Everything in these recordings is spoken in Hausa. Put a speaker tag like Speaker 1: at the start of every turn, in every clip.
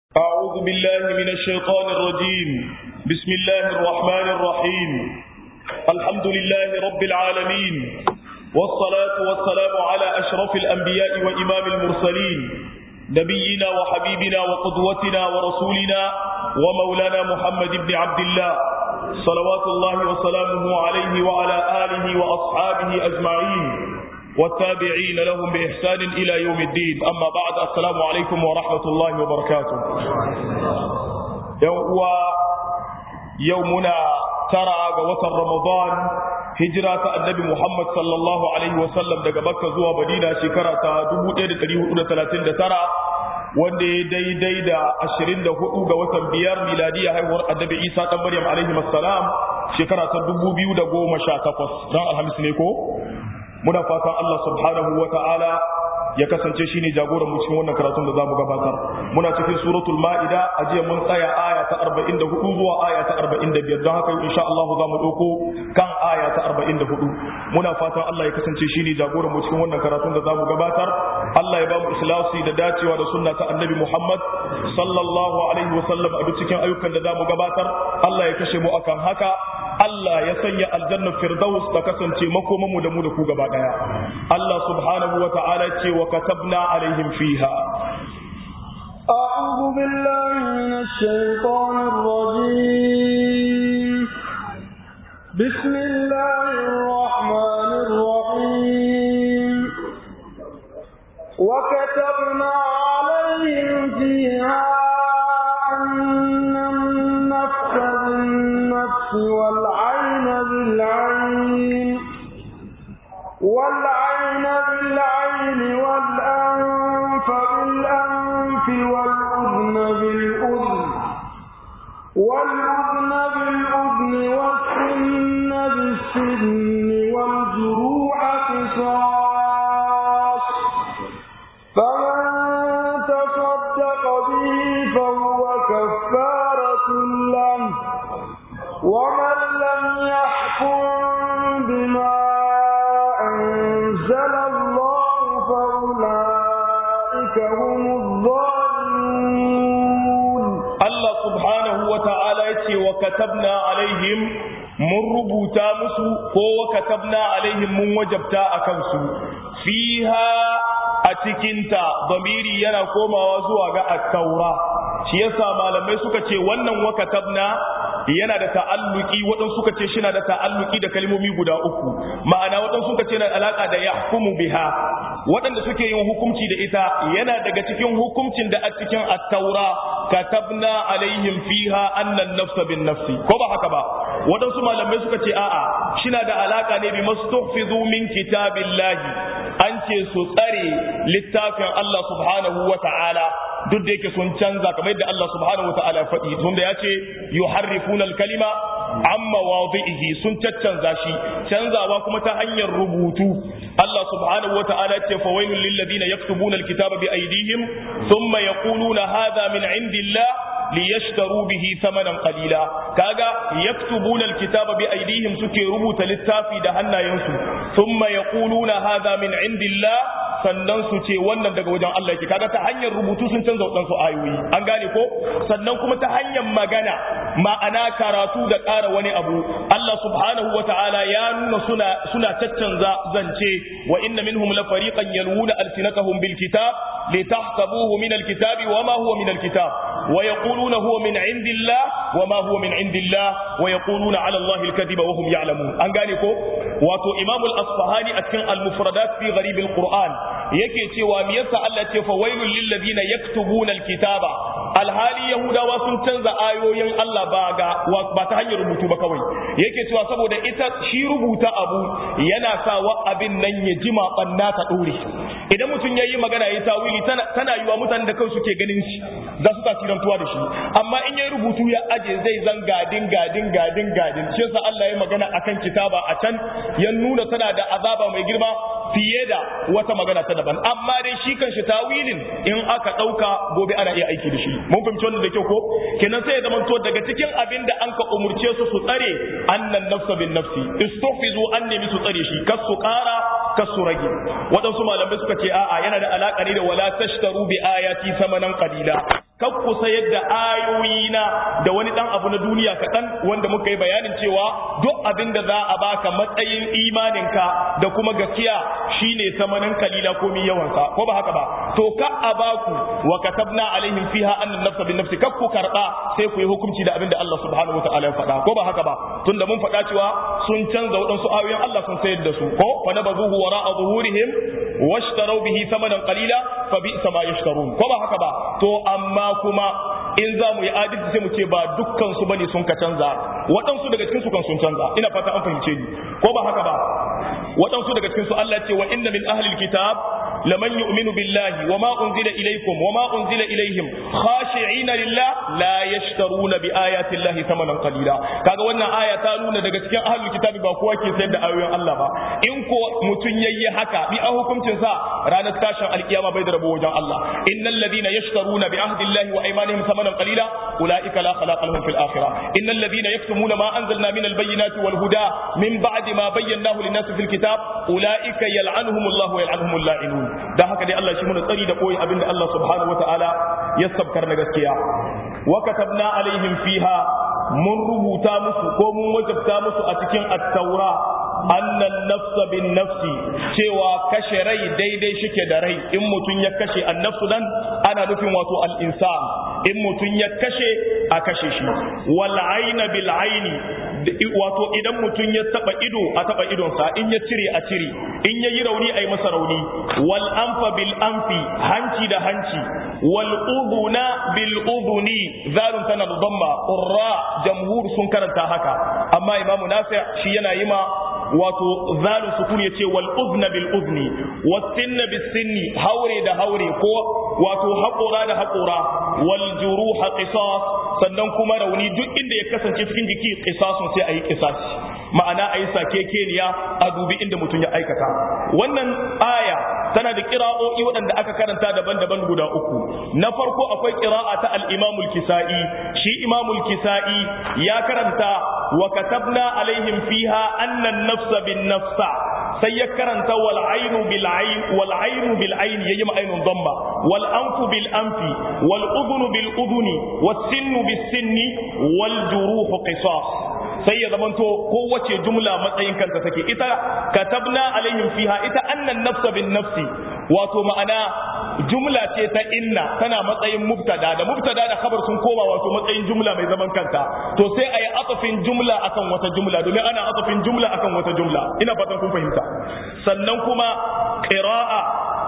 Speaker 1: أعوذ بالله من الشيطان الرجيم. بسم الله الرحمن الرحيم. الحمد لله رب العالمين، والصلاة والسلام على أشرف الأنبياء وإمام المرسلين، نبينا وحبيبنا وقدوتنا ورسولنا ومولانا محمد بن عبد الله، صلوات الله وسلامه عليه وعلى آله وأصحابه أجمعين والتابعين لهم بإحسان إلى يوم الدين. أما بعد، السلام عليكم ورحمة الله وبركاته. يومنا ترى وتر رمضان هجرة النبي محمد صلى الله عليه وسلم daga Makka zuwa Madina shekara ta 1439 wanda ya daidai da 24 ga watan biyar miladiya haihuwar annabi Isa dan Maryam alaihi assalam shekara ta 2018 dan alhamis ne ko. Muna fatan Allah subhanahu wa ta'ala ya kasance shi ne jagoran mu cikin wannan karatun da zamu gabatar. Muna cikin suratul Ma'ida, a jiya mun tsaya aya ta 44 zuwa aya ta 45, don haka insha Allah zamu dauko kan aya ta 44. Muna fatan Allah ya kasance shi ne jagoran mu cikin wannan karatun da zamu gabatar. Allah ya ba mu ikhlasi da dacewa da sunna ta Annabi Muhammad sallallahu alaihi wa sallam a duk cikin ayyukan da zamu gabatar. Allah ya kashe mu akan haka. Allah ya sanya aljannar firdaus ta kasance makomanmu da mu da ku gaba daya. Allah subhanahu wa ta'ala ce wa katabna alaihim fiha.
Speaker 2: أعوذ بالله من الشيطان الرجيم. بسم الله الرحمن الرحيم. وكتبنا عليهم فيها والعين بالعين والأنف بالأنف والأذن بالأذن والسن بالسن والجروح قصاص، فمن تصدق به فهو كفارة له، ومن لم يحكم بما أنزل الله فأولئك هم الظالمون.
Speaker 1: الله سبحانه وتعالى يتي وكتبنا عليهم من ربوتا مسو وكتبنا عليهم من وجبتا أكمسو فيها أتكنتا ضميري ينا كوما وزوغا التوراة. شيسا malamai suka ce wannan wakatabna yana da ta'alluki, waɗansu suka ce shi na da ta'alluki da kalmomi guda uku, ma'ana waɗansu suka ce na alaka da yahkumu biha, waɗanda suke yin hukunci da ita yana daga cikin hukuncin da a cikin at-taura katabna alaihim fiha annan nafsa bin nafsi, ko ba haka ba. Waɗansu malamai suka ce a'a, shi na da alaka ne bi mastuhfizu min kitabillahi, an ce su tsare littafin Allah subhanahu wa ta'ala, duk da yake sun canza kamar yadda Allah subhanahu wa ta'ala faɗi, tun da ya ce yuharrifuna al-kalima amma wadi'ihi, sun caccanza shi, canzawa kuma ta hanyar rubutu. Allah subhanahu wa ta'ala ya ce fa wailul lil ladina yaktubuna al-kitaba bi aydihim thumma yaquluna hadha min indillah liyashtaru bihi thamanan qalila. Kaga yaktubuna al-kitaba bi aydihim, suke rubuta littafi da hannayensu, thumma yaquluna hadha min indillah, sannan su ce wannan daga wajen Allah yake. Kaga ta hanyar rubutu sun canza wadansu ayoyi, an gane ko. Sannan kuma ta hanyar magana, ma'ana karatu da ƙara wani abu, Allah subhanahu wa ta'ala ya nuna suna caccanza zance. Wa inna minhum la fariqan yalwuna alsinatahum bil kitab litahsabuhu min al kitabi wa ma huwa min al kitab wa yaquluna huwa min indillah wa ma huwa min indillah wa yaquluna ala Allah al kadhiba wa hum ya'lamun, an gane ko. Wato Imam al-Asfahani a cikin al-Mufradat fi Gharib al-Qur'an yake cewa me yasa Allah ce fa wailul lil ladina yaktubuna al-kitaba, alhali yahudawa sun canza ayoyin Allah ba ta hanyar rubutu ba kawai. Yake cewa saboda ita shi rubuta abu yana sa wa abin nan ya jima banna ta dore. Idan mutum yayi magana yayi tawili tana yiwa mutanen da kansu suke ganin shi za su tasirantuwa da shi, amma in yayi rubutu ya aje zai zan gadin shi yasa Allah ya magana akan kitaba a can ya nuna tana da azaba mai girma fiye da wata magana ta daban. Amma dai shi kanshi tawilin in aka dauka gobe ana iya aiki da shi. Mun fahimci wannan da kyau ko. Kenan sai ya zama to daga cikin abin da an ka umurce su tsare annan nafsa bin nafsi, istufizu an nemi su tsare shi, kas su kara kas su rage. Wadansu malamai suka ce a'a yana da alaka ne da wala tashtaru bi ayati samanan qalila. kakku sayar da ayoyina da wani dan abu na duniya kaɗan wanda muka yi bayanin cewa duk abin da za a baka matsayin imaninka da kuma gaskiya shine samanin kalila ko mi yawansa ko ba haka ba to ka a baku wa katabna alaihim fiha anna nafsa bin nafsi kakku karba sai ku yi hukunci da abin da Allah subhanahu wataala ya faɗa ko ba haka ba tunda mun faɗa cewa sun canza waɗansu ayoyin Allah sun sayar da su ko fa nabazuhu wara'a zuhurihim washtaraw bihi thamanan qalila fa bi'sa ma yashtarun ko ba haka ba to amma kuma in za mu yi adalci sai mu ce ba dukkan su bane sun ka canza waɗansu daga cikin su kan sun canza ina fata an fahimce ni ko ba haka ba waɗansu daga cikin su Allah ce wa inna min ahlil kitab laman yu'minu billahi wa ma unzila ilaykum wa ma unzila ilayhim khashi'ina lillah la yashtaruna bi ayati llahi thamanan qalila kaga wannan aya ta nuna daga cikin ahlul kitab ba kowa ke sayar da ayoyin Allah ba in ko mutun yayi haka bi a hukuncin sa ranar tashin alkiyama bai da rabo wajen Allah innal ladina yashtaruna bi ahdi llahi wa aymanihim thamanan qalila ulaika la khalaqa lahum fil akhirah innal ladina yaktumuna ma anzalna min al bayyinati wal huda min ba'di ma bayyanahu lin nas fil kitab ulaika yal'anuhumullahu wa yal'anuhumul la'inun dan haka dai Allah shi mun tsari da koyi abinda Allah subhanahu wataala ya sabkar na gaskiya wa katabna alaihim fiha mun rubuta musu ko mun wajabta musu a cikin at-taura annan nafsa bin nafsi cewa kashe rai daidai shike da rai in mutun ya kashe annafsu dan ana nufin wato al-insan in mutun ya kashe a kashe shi wal ayna bil ayni wato idan mutun ya taba ido a taba idon sa in ya cire a cire in ya yi rauni ai masa rauni wal anfa bil anfi hanci da hanci wal udhuna bil udhuni zalun tana dhamma qurra jamhur sun karanta haka amma imamu nafi' shi yana yima wato zalu sukun yace wal udhna bil udhni was sinna bis sinni haure da haure ko wato haƙora da haƙora wal juruha qisas sannan kuma rauni duk inda ya kasance cikin jiki qisasun sai ayi qisasi ma'ana ayi sakekeniya a dubi inda mutum ya aikata wannan aya tana da qira'o'i waɗanda aka karanta daban-daban guda uku na farko akwai qira'a ta al-Imam al-Kisa'i shi Imam al-Kisa'i ya karanta wa katabna alaihim fiha anna an-nafsa bin-nafsa sai ya karanta wal aynu bil ayn wal aynu bil ayn yayi ma aynun dhamma wal anfu bil anfi wal udhunu bil udhuni was sinnu bis sinni wal juruhu qisas sai ya zamanto kowace jumla matsayin kanta take ita katabna alaihim fiha ita annan nafsa bin nafsi wato ma'ana jumla ce ta inna tana matsayin mubtada da mubtada da khabar sun koma wato matsayin jumla mai zaman kanta to sai ayi atafin jumla akan wata jumla domin ana atafin jumla akan wata jumla ina fatan kun fahimta sannan kuma qira'a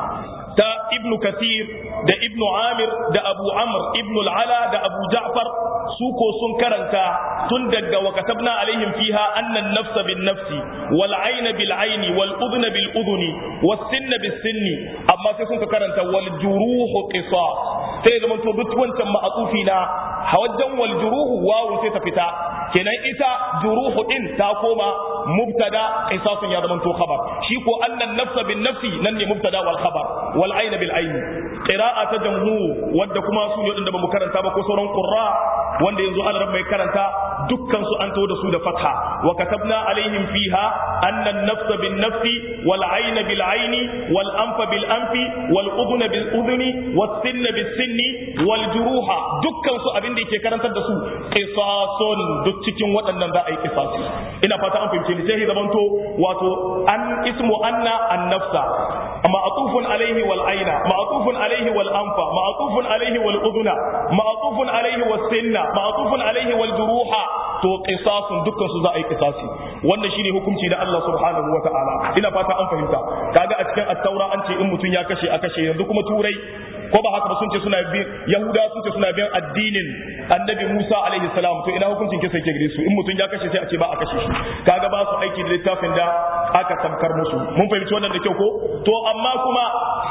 Speaker 1: ta ibnu kathir da ibnu amir da abu amr ibnu al-ala da abu ja'far su ko sun karanta tun daga wa katabna alaihim fiha anna an-nafsa bin-nafsi wal ayna bil-ayni wal udhna bil-udhuni was sinna bis-sinni amma sai sun karanta wal juruhu qisas sai zaman to duk wancan ma'atufi na hawajjan wal juruhu wawu sai ta fita kenan ita juruhu din ta koma mubtada qisasun ya zaman to khabar shi ko anna an-nafsa bin-nafsi nan ne mubtada wal khabar wal ayna bil-ayni qira'a ta jamhur wanda kuma su ne da bamu karanta ba ko sauran qurra wanda yanzu Allah mai karanta dukkan su an to da su da fatha wa katabna alaihim fiha anna an-nafsa bin-nafsi wal ayna bil-ayni wal anfa bil-anfi wal udhuna bil-udhuni was sinna bis-sinni wal juruha dukkan su abin da yake karantar da su qisasun duk cikin waɗannan za a yi qisasi ina fata an fahimce ni sai zamanto wato an ismu anna an-nafsa ma'tufun alaihi wal ayna ma'tufun alaihi wal anfa ma'tufun alaihi wal udhuna ma'tufun alaihi was sinna ma'tufun alaihi wal juruha to qisasun dukkan su za a yi qisasi wannan shine hukunci da Allah subhanahu wataala ina fata an fahimta kaga a cikin at-taura an ce in mutun ya kashe a kashe yanzu kuma turai ko ba haka ba sun ce suna bin yahuda sun ce suna bin addinin annabi Musa alaihi salam to ina hukuncin kisa yake gare su in mutun ya kashe sai a ce ba a kashe shi kaga ba su aiki da littafin da aka samkar musu mun fahimci wannan da kyau ko to amma kuma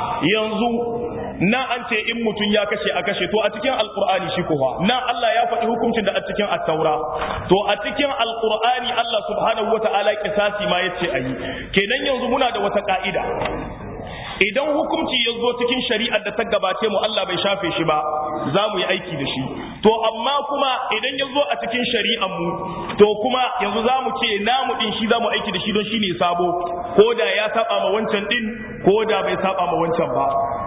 Speaker 1: yanzu na an ce in mutum ya kashe a kashe to a cikin alkur'ani shi kuwa na Allah ya faɗi hukuncin da a cikin at-taura to a cikin alkur'ani Allah subhanahu wata'ala kisasi ma yace ayi kenan yanzu muna da wata ka'ida idan hukunci ya zo cikin shari'ar da ta gabace mu Allah bai shafe shi ba za mu yi aiki da shi to amma kuma idan ya zo a cikin shari'ar mu to kuma yanzu za mu ce namu din shi za mu aiki da shi don shi ne sabo ko da ya saba ma wancan din ko da bai saba ma wancan ba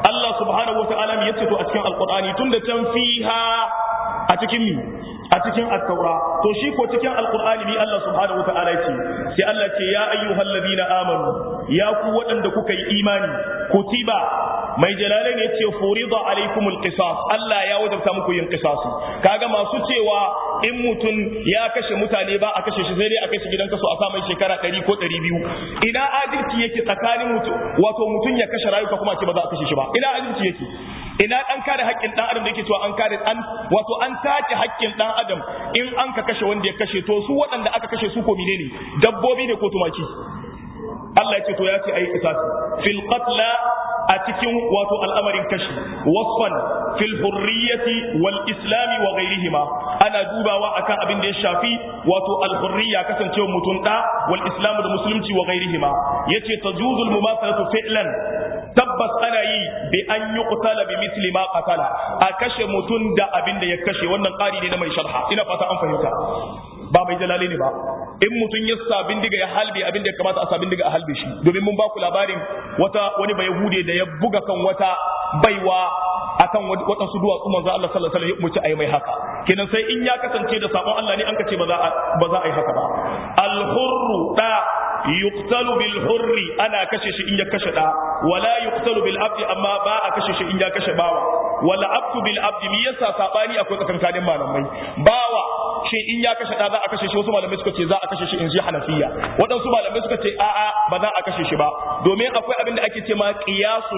Speaker 1: Allah subhanahu wa ta'ala ya ce to a cikin alqur'ani tunda can fiha a cikin at-taura to shi ko cikin alqur'ani ni Allah subhanahu wa ta'ala ce sai Allah ce ya ayyuhal ladina amanu ya ku waɗanda kuka yi imani kutiba mai jalalain ya ce furida alaikumul qisas Allah ya wajabta muku yin qisasi kaga masu cewa in mutum ya kashe mutane ba a kashe shi sai dai a kashe gidan kaso a sa mai shekara 100 ko 200 ina adalci yake tsakanin mutum ya kashe rayuka kuma ce ba za a kashe shi ba ina adalci yake ina an kare haƙƙin dan adam da yake cewa an kare an take haƙƙin dan adam in an ka kashe wanda ya kashe to su waɗanda aka kashe su ko menene dabbobi ne ko tumaki Allah ya ce to ya ce ayi qisasi fil qatla a cikin wato al'amarin kashi wasfan fil hurriyati wal islami wa ghairihima ana dubawa akan abin da ya shafi wato al hurriya kasancewa mutum da wal islamu da musulunci wa ghairihima yace tajuzul mumathalatu fi'lan tabbas ana yi bi an yuqtala bi misli ma qatala a kashe mutum da abin da ya kashe wannan ƙari ne na mai sharha ina fata an fahimta ba mai jalali ne ba in mutum ya sa bindiga ya halbe abin da ya kamata a sa bindiga a halbe shi domin mun ba ku labarin wani bai yahude da ya buga kan wata baiwa akan waɗansu duwatsu manzo Allah sallallahu alaihi wasallam ya umarci ayi mai haka kenan sai in ya kasance da sabon Allah ne an kace ba za a yi haka ba al-hurru da yuqtalu bil hurri ana kashe shi in ya kashe da wala yuqtalu bil abdi amma ba a kashe shi in ya kashe bawa wala abdu bil abdi me yasa sabani akwai tsakankanin malamai bawa shi in ya kashe da za a kashe shi wasu malamai suka ce za a kashe shi in ji Hanafiya waɗansu malamai suka ce a'a ba za a kashe shi ba domin akwai abin da ake ce ma qiyasu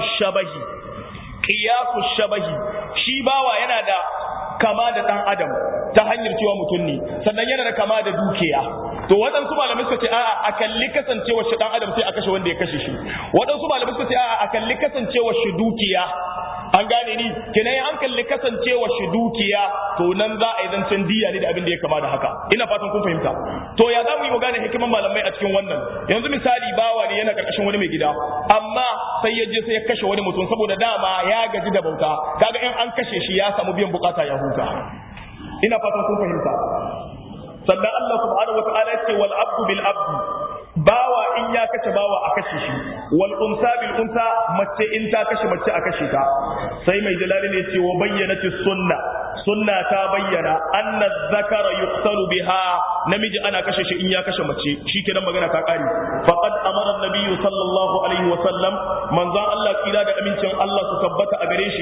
Speaker 1: shabahi shi bawa yana da kama da dan adam ta hanyar cewa mutum ne sannan yana da kama da dukiya to waɗansu malamai suka ce a'a a kalli kasancewar shi dan adam sai a kashe wanda ya kashe shi waɗansu malamai suka ce a'a a kalli kasancewar shi dukiya an gane ni kenan an kalli kasancewar shi dukiya to nan za a yi zancen diya ne da abin da ya kama da haka ina fatan kun fahimta to ya za mu yi magana hikiman malamai a cikin wannan yanzu misali bawa ne yana karkashin wani mai gida amma sai ya je sai ya kashe wani mutum saboda dama ya gaji da bauta kaga in an kashe shi ya samu biyan bukata ya huta ina fatan kun fahimta sannan Allah subhanahu wataala ya ce wal abdu bil abdi bawa in ya kashe bawa a kashe shi wal unsa bil unsa mace in ta kashe mace a kashe ta sai mai jalali ne ce wa bayyanati sunna ta bayyana anna zakara yuqtalu biha namiji ana kashe shi in ya kashe mace shikenan magana ta kare faqad amara an-nabiy sallallahu alaihi wa sallam manzon Allah kira da amincin Allah su tabbata a gare shi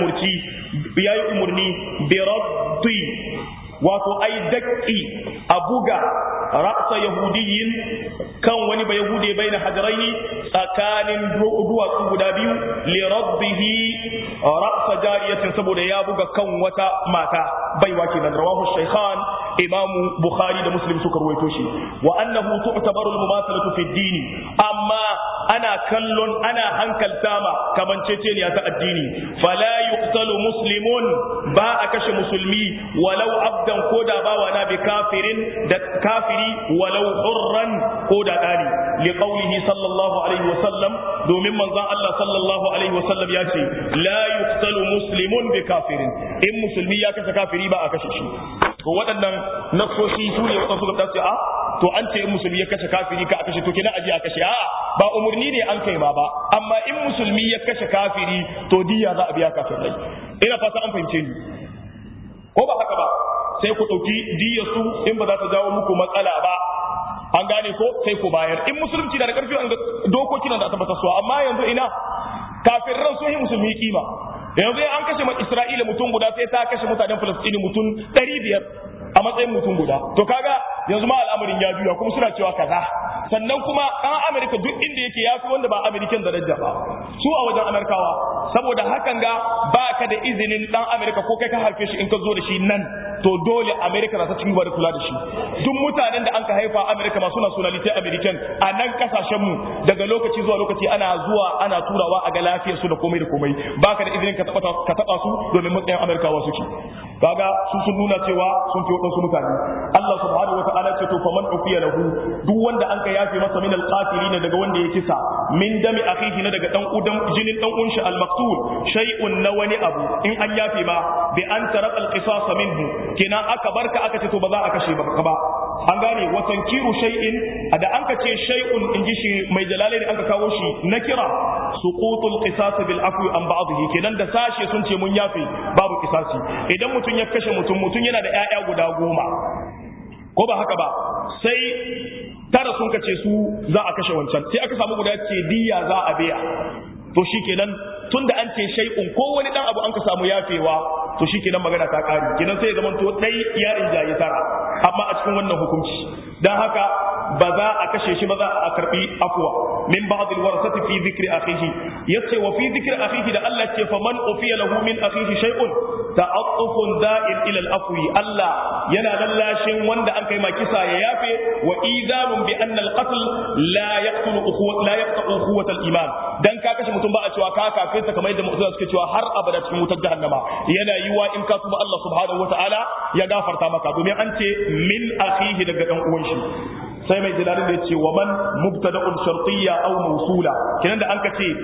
Speaker 1: yayi umurni bi raddi wato ai dakki a buga ra'sa yahudiyin kan wani ba yahude baina hajraini tsakanin duwatsu guda biyu li rabbihi ra'sa jariyatin saboda ya buga kan wata mata baiwa kenan rawahu shaykhan imamu bukhari da muslim suka ruwaito shi wa annahu tu'tabaru al-mumathalatu fi ad-din amma ana kallon ana hankalta ma kamanceceniya ta addini fala yuqtalu muslimun ba a kashe musulmi walau abdan ko da bawa na bi kafirin da kafiri walau hurran ko da dani li qawlihi sallallahu alaihi wa sallam domin manzon Allah sallallahu alaihi wa sallam ya ce la yuqtalu muslimun bi kafirin in musulmi ya kashe kafiri ba a kashe shi to waɗannan nasoshi su ne waɗansu da su a to an ce in musulmi ya kashe kafiri ka a kashe to kina aje a kashe a ba umurni ne an kai ba amma in musulmi ya kashe kafiri to diya za a biya kafirai ina fata an fahimce ni ko ba haka ba sai ku ɗauki diyar su in ba za ta jawo muku matsala ba an gane ko sai ku bayar in musulunci da ƙarfi an ga dokoki na da tabbata su amma yanzu ina kafirran sun yi musulmi kima yanzu an kashe Isra'ila mutum guda sai ta kashe mutanen Falastini mutum 500 a matsayin mutum guda to kaga yanzu ma al'amarin ya juya kuma suna cewa kaza sannan kuma ɗan Amerika duk inda yake yafi wanda ba Amerikan daraja ba su a wajen Amerikawa saboda hakan ga baka da izinin ɗan Amerika ko kai ka haife shi in ka zo da shi nan to dole Amerika za ta ci gaba da kula da shi duk mutanen da an ka haifa Amerika masu nationality American a nan kasashen mu daga lokaci zuwa lokaci ana zuwa ana turawa a ga lafiyar su da komai da komai baka da izinin ka taba su domin matsayin Amerikawa suke kaga su sun nuna cewa sun fi wadansu mutane Allah subhanahu wataala ce to faman ufiya lahu duk wanda an ka yafe masa min alqatilina daga wanda ya kisa min dami akhihi na daga dan udan jinin dan unshi almaqtul shay'un na wani abu in an yafe ba bi an taraka alqisas minhu kina aka barka aka ce to ba za a kashe ba an gane wa tankiru shay'in da an ka ce shay'un inji shi mai jalalaini an ka kawo shi nakira suqutul qisas bil afwi an ba'dhi kenan da sashe sun ce mun yafe babu qisasi idan mutun ya kashe mutum yana da ƴaƴa guda 10 ko ba haka ba sai tara sun kace su za a kashe wancan sai aka samu guda ce diya za a biya to shikenan tunda an ce shay'un ko wani dan abu an ka samu yafewa to shikenan magana ta kare kenan sai ya zama to dai yarin jayi tara amma a cikin wannan hukunci dan haka ba za a kashe shi ba za a karbi afwa min ba'd alwarasati fi dhikri akhihi yace wa fi dhikri akhihi da Allah ce fa man ufiya lahu min akhihi shay'un ta'attufun da'il ila al-afwi Allah yana lallashin wanda an kai ma kisa ya yafe wa idanun bi anna al-qatl la yaqtulu ukhuwat al-iman dan ka kashe mutum ba a cewa ka kafirta kamar yadda mu'tazila suke cewa har abada cikin wutar jahannama yana yiwa in ka tuba Allah subhanahu wataala ya gafarta maka domin an ce min akhihi daga dan uwan shi sai mai jilalin da yace wa man mubtada'un shartiyya aw mawsula kenan da an ka ce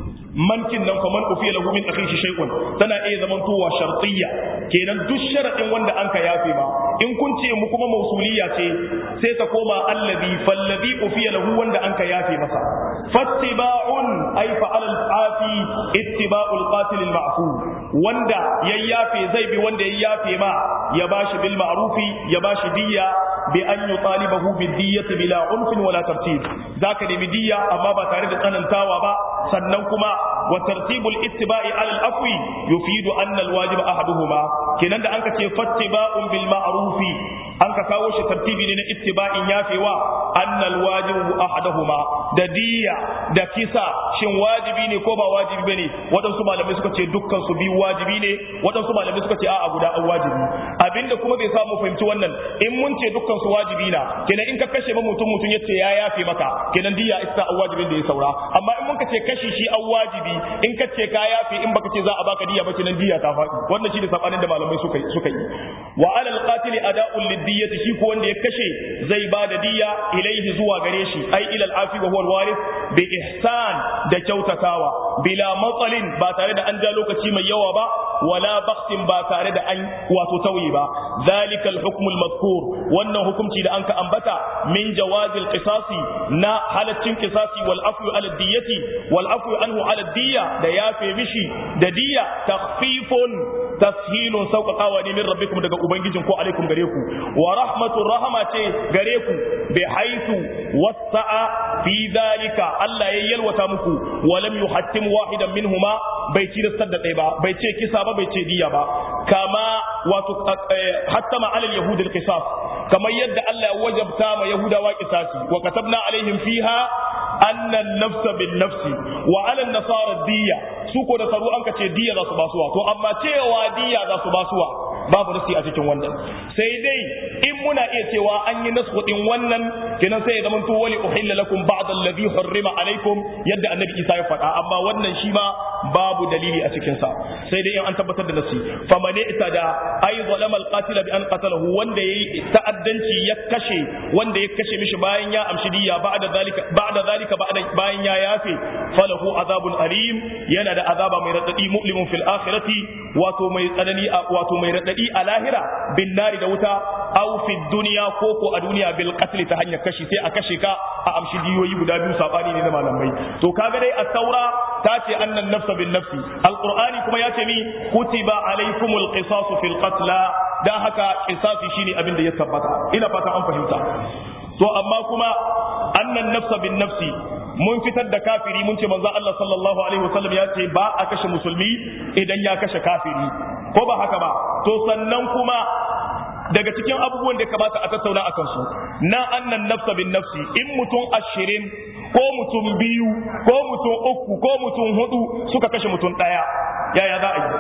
Speaker 1: mankin nan faman ufiya lahu min akhihi shay'un tana iya zaman towa shartiyya kenan duk sharadin wanda an ka yafe ba in kun ce mu kuma mausuliyya ce sai ta koma allazi fallazi ufiya lahu wanda an ka yafe masa fattiba'un ay fa'al al-afi ittiba'ul qatil al-ma'fu wanda yayyafe zai bi wanda yayyafe ma ya bashi bil ma'rufi ya bashi diyya bi an yutalibahu bid diyyati bila unfin wala tartib zaka nemi diyya amma ba tare da tsanantawa ba sannan kuma wa tartibul ittiba'i ala al-afwi yufidu anna al-wajib ahaduhuma kenan da anka ce fattiba'un bil ma'rufi an ka kawo shi tartibi ne na ittiba'in yafewa anna al-wajib ahaduhuma da diyya da kisa shin wajibi ne ko ba wajibi bane wadansu malamai suka ce dukkan su biyu wajibi ne wadansu malamai suka ce a'a guda an wajibi abinda kuma bai samu fahimci wannan in mun ce dukkan su wajibi na kenan in ka kashe ba mutum yace ya yafe maka kenan diyya ita an wajibin da ya saura amma in mun ka ce kashi shi an wajibi in ka ce ka yafe in baka ce za a baka diyya ba kenan diyya ta faɗi wannan shi da sabanin da malamai suka yi wa alal qatil ada'ul lidiyyati shi ko wanda ya kashe zai ba da diyya ilaihi zuwa gare shi ai ila al-afi wa huwa al-warith bi ihsan da kyautatawa bila matsalin ba tare da an ja lokaci mai yawa ba wala baktin ba tare da an wato tauyi ba zalikal hukmul mazkur wannan hukunci da anka ambata min jawazil qisasi na halaccin qisasi wal afwu ala diyati wal afwu anhu ala diya da yafe mishi da diya takhfifun tashilun sauƙaƙawa ne min rabbikum daga ubangijin ko alaikum gare ku wa rahmatur rahama ce gare ku bi haythu wasa'a fi dhalika Allah ya yalwata muku wa lam yuhattim wahidan minhuma bai tilastar da ɗaya ba bai ce kisa ba bai ce diya ba kama wato hattama alal yahud al qisas kamar yadda Allah ya wajabta ma yahudawa qisasi wa katabna alaihim fiha anna an-nafs bin nafsi wa ala an-nasara diya su ko da saru an ka ce diya za su basuwa to amma cewa diya za su basuwa babu nasi a cikin wannan sai dai in muna iya cewa an yi nasu din wannan kenan sai ya zama to wali uhilla lakum ba'd alladhi hurrima alaikum yadda annabi Isa ya faɗa amma wannan shi ma babu dalili a cikin sa sai dai in an tabbatar da nasi faman itada ay zalama alqatil bi an qatalahu wanda yayi ta'addanci ya kashe wanda ya kashe mishi bayan ya amshi diya ba'da zalika bayan ya yafe falahu azabun alim yana da azaba mai radadi mu'limun fil akhirati wato mai tsanani wato mai radadi a lahira bin nari da wuta aw fi dunya ko ko a duniya bil qatl ta hanyar kashi sai a kashe ka a amshi diyoyi guda biyu sabani ne na malamai to kaga dai at-taura ta ce annan nafsa bin nafsi alqur'ani kuma ya ce mi kutiba alaykumul qisasu fil qatl dan haka qisasi shine abin da ya tabbata ina fata an fahimta to amma kuma annan nafsa bin nafsi mun fitar da kafiri mun ce manzo Allah sallallahu alaihi wasallam ya ce ba a kashe musulmi idan ya kashe kafiri ko ba haka ba to sannan kuma daga cikin abubuwan da kamata a tattauna akan su na annan nafsa bin nafsi in mutum 20 ko mutum 2 ko mutum 3 ko mutum 4 suka kashe mutum daya yaya za a yi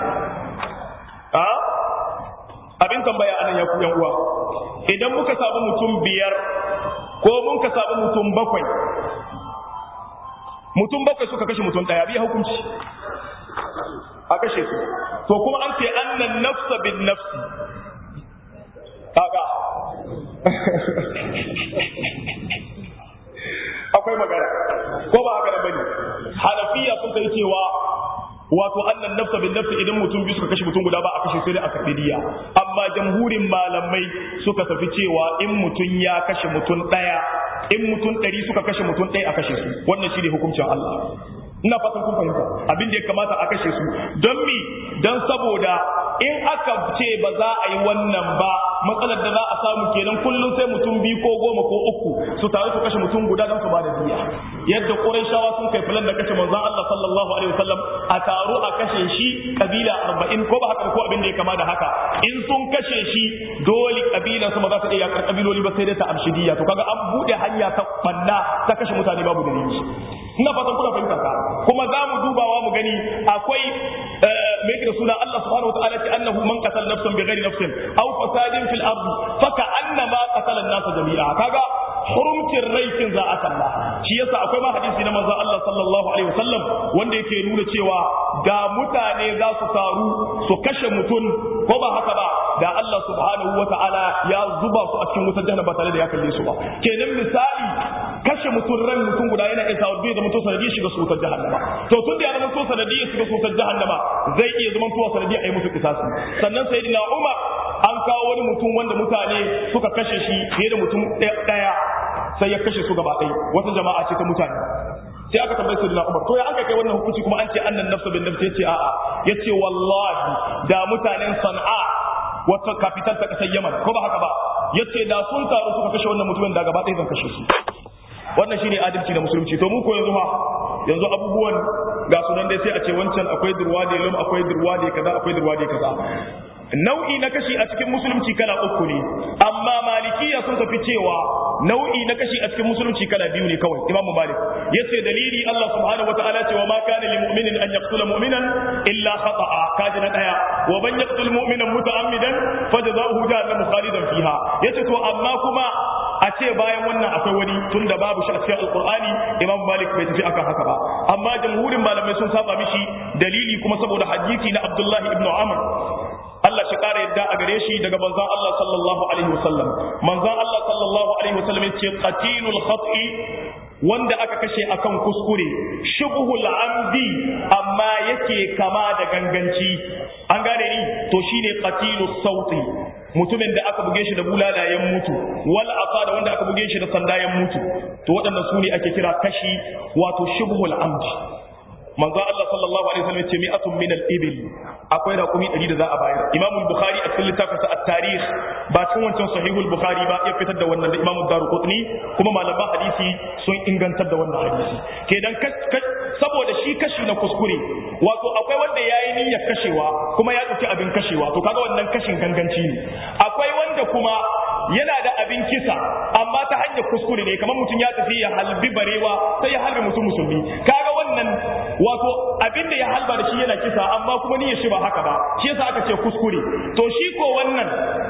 Speaker 1: abin tambaya anan ya ku yan uwa idan muka samu mutum 5 ko mun ka samu mutum 7 mutum 7 suka kashe mutum daya biya hukunci a kashe su to kuma an ce annan nafsa bin nafsi kaga akwai magana ko ba haka da bane hanafiya sun kai cewa wato annan nafsa bin nafsi idan mutum biyu suka kashe mutum guda ba a kashe sai dai a karbi diya amma jamhurin malamai suka tafi cewa in mutum ya kashe mutum daya, in mutum 100 suka kashe mutum daya a kashe su, wannan shine hukuncin Allah. ina fatan kun fahimta abin da ya kamata a kashe su don mi don saboda in aka ce ba za a yi wannan ba matsalar da za a samu kenan kullum sai mutum 2 ko 10 ko 3 su taru su kashe mutum guda don su ba da diya yadda Qurayshawa sun kai filan da kashe manzon Allah sallallahu alaihi wasallam a taru a kashe shi kabila 40 ko ba haka ko abin da ya kama da haka in sun kashe shi dole kabilan su ba za su iya yakar kabiloli ba sai dai ta amshi diya to kaga an bude hanya ta banna ta kashe mutane babu dalili ina fatan kuna fahimta ka kuma za mu dubawa mu gani akwai mai da suna Allah subhanahu wataala ce annahu man qatala nafsan bighairi nafsin aw fasadin fil ardi faka annama qatala an-nas jami'a kaga hurumcin raikin za a kalla shi yasa akwai ma hadisi na manzon Allah sallallahu alaihi wasallam wanda yake nuna cewa da mutane za su taru su kashe mutum ko ba haka ba da Allah subhanahu wataala ya zuba su a cikin wutar jahannama ba tare da ya kalle su ba kenan misali kashe mutum ran mutum guda yana isa bai da mutum sanadi shiga su wutar jahannama to tun da ya zama to sanadi ya shiga su wutar jahannama zai iya zama to sanadi a yi musu kisasi sannan sayyidina Umar an kawo wani mutum wanda mutane suka kashe shi fiye da mutum daya sai ya kashe su gaba ɗaya wata jama'a ce ta mutane sai aka tambaye sayyidina Umar to ya aka kai wannan hukunci kuma an ce annan nafsu bin nafsi yace a'a yace wallahi da mutanen Sana'a wata kafitar ta kasar Yaman ko ba haka ba yace da sun taru suka kashe wannan mutumin da gaba ɗaya zan kashe su wannan shine adalci da musulunci to mu ko yanzu abubuwan ga sunan dai sai a ce wancan akwai durwade lum akwai durwade kaza akwai durwade kaza nau'i na kashi a cikin musulunci kala uku ne amma malikiya sun tafi cewa nau'i na kashi a cikin musulunci kala biyu ne kawai imam malik yace dalili Allah subhanahu wataala ce wa ma kana lil mu'minin an yaqtula mu'minan illa khata'a kaji na daya wa man yaqtul mu'mina muta'ammidan fajzaohu jahannam khalidan fiha yace to amma kuma a ce bayan wannan akwai wani tunda babu shi a cikin alqur'ani imam malik bai tafi akan haka ba amma jamhurin malamai sun saba mishi dalili kuma saboda hadisi na abdullahi ibn amr Allah shi kare yadda a gare shi daga manzon Allah sallallahu alaihi wasallam manzon Allah sallallahu alaihi wasallam yace qatilul khati wanda aka kashe akan kuskure shubhul amdi amma yake kama da ganganci an gane ni to shine qatilus sauti mutumin da aka buge shi da bulala ya mutu wal asa da wanda aka buge shi da sanda ya mutu to waɗannan su ne ake kira kashi wato shubhul amdi manzo Allah sallallahu alaihi wasallam ce mi'atun min al-ibil akwai raqumi 100 da za a bayar Imam al-Bukhari a cikin littafinsa at-Tarikh ba cikin wancan sahihul Bukhari ba ya fitar da wannan da Imam ad-Darqutni kuma malaman hadisi sun ingantar da wannan hadisi kedan saboda shi kashi na kuskure wato akwai wanda yayi niyyar kashewa kuma ya dauki abin kashewa to kaga wannan kashin ganganci ne akwai wanda kuma yana da abin kisa amma ta hanyar kuskure ne kamar mutum ya tafi ya halbi barewa sai ya halbi mutum musulmi kaga wannan wato abin da ya halba da shi yana kisa amma kuma niyyar shi ba haka ba shi yasa aka ce kuskure to shi ko wannan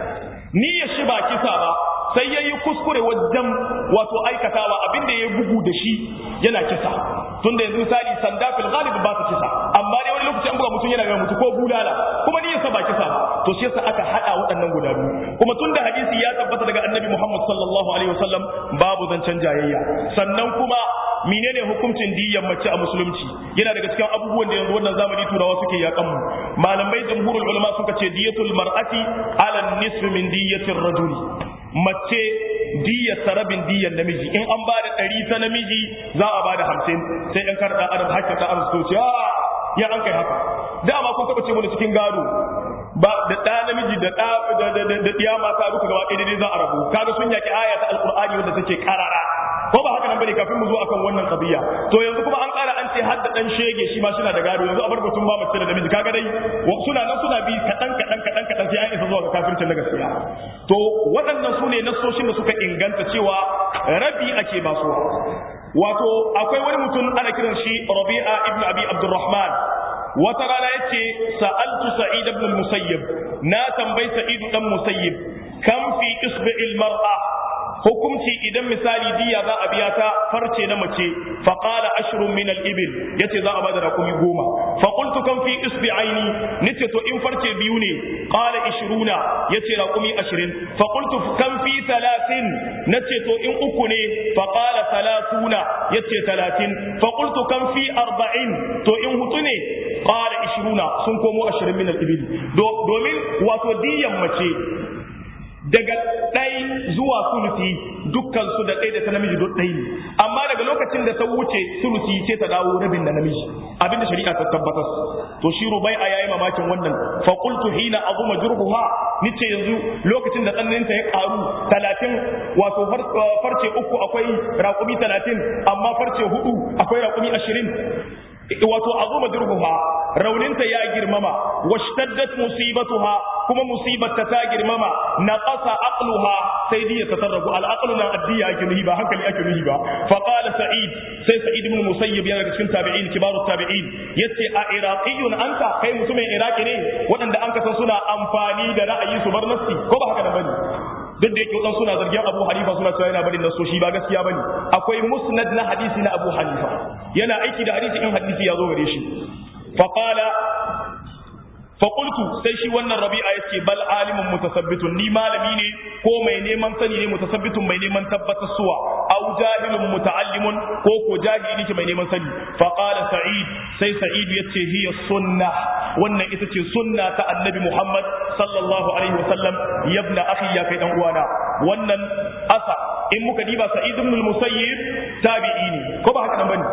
Speaker 1: niyyar shi ba kisa ba sai yayi kuskure wajen wato aikatawa abin da ya bugu da shi yana kisa tunda yanzu misali sanda fil ghalib ba ta kisa amma dai wani lokaci an buga mutum yana ga mutu ko bulala kuma niyyar sa ba kisa ba to shi yasa aka hada waɗannan guda biyu kuma tunda hadisi ya tabbata daga annabi Muhammad sallallahu alaihi wasallam babu zancen jayayya sannan kuma menene hukuncin diyyar mace a musulunci yana daga cikin abubuwan da yanzu wannan zamani turawa suke yakan mu malamai jamhurul ulama suka ce diyatul mar'ati ala nisf min diyatir rajuli mace diyyar sarabin diyyar namiji in an ba da 100 ta namiji za a ba da 50 sai in karɗa adam hakkin da adam so ce ya an kai haka dama kun taba ce mu cikin gado ba da ɗa namiji da ɗiya mata duka gaba ɗaya dai za a rabu kaga sun yaki aya ta alqur'ani wanda take karara ko ba haka nan bane kafin mu zo akan wannan qadiya to yanzu kuma an ƙara an ce har da dan shege shi ma suna da gado yanzu a bar batun ba mace da namiji kaga dai suna nan suna bi kadan sai an isa zuwa ga kafircin na gaskiya to waɗannan su ne nassoshin da suka inganta cewa rabi ake basuwa wato akwai wani mutum ana kiran shi Rabi'a ibn Abi Abdurrahman wata rana yace sa'altu Sa'id ibn al-Musayyib na tambayi Sa'id dan Musayyib kam fi isbi'il mar'a hukumci idan misali diya za a biya ta farce na mace fa qala ashrun min al-ibil yace za a bada rakumi 10 fa qultu kam fi isbi'aini nace to in farce biyu ne qala 20 yace rakumi 20 fa qultu kam fi 30 nace to in uku ne fa qala 30 yace 30 fa qultu kam fi 40 to in hutu ne qala 20 sun komo 20 min al-ibil domin wato diyan mace daga ɗai zuwa sulusi dukkan su da ɗai da ta namiji duk ɗai ne amma daga lokacin da ta wuce sulusi ce ta dawo rabin da namiji abinda shari'a ta tabbatar to shi Rubai'a yayi mamakin wannan fa qultu hina azuma jurhuha nice yanzu lokacin da tsanninta ya karu 30 wato farce uku akwai raƙumi 30 amma farce hudu akwai raƙumi 20 wato azuma jurhuha rauninta ya girmama washtaddat musibatuha kuma musibarta ta girmama naqasa aqluha sai diya ta tarrabu al aqlu na addiya ake nuhi ba hankali ake nuhi ba fa qala sa'id sai sa'id ibn musayyib yana da cikin tabi'in kibarut tabi'in yace a iraqiyun anta kai mutumin iraki ne wadanda an kasan suna amfani da ra'ayi su bar nafsi ko ba haka da bane duk da yake wadan suna zargin Abu Hanifa suna cewa yana barin nasoshi ba gaskiya bane akwai musnad na hadisi na Abu Hanifa yana aiki da hadisi in hadisi ya zo gare shi fa qala fa qultu sai shi wannan Rabi'a yace bal alimun mutasabbitun ni malami ne ko mai neman sani ne mutasabbitun mai neman tabbatar suwa aw jahilun muta'allimun ko jahili ne mai neman sani fa qala Sa'id sai Sa'id yace hiya sunnah wannan ita ce sunna ta Annabi Muhammad sallallahu alaihi wasallam yabna akhi ya kai dan uwana wannan asa in muka diba Sa'id ibn al-Musayyib tabi'i ne ko ba haka nan bane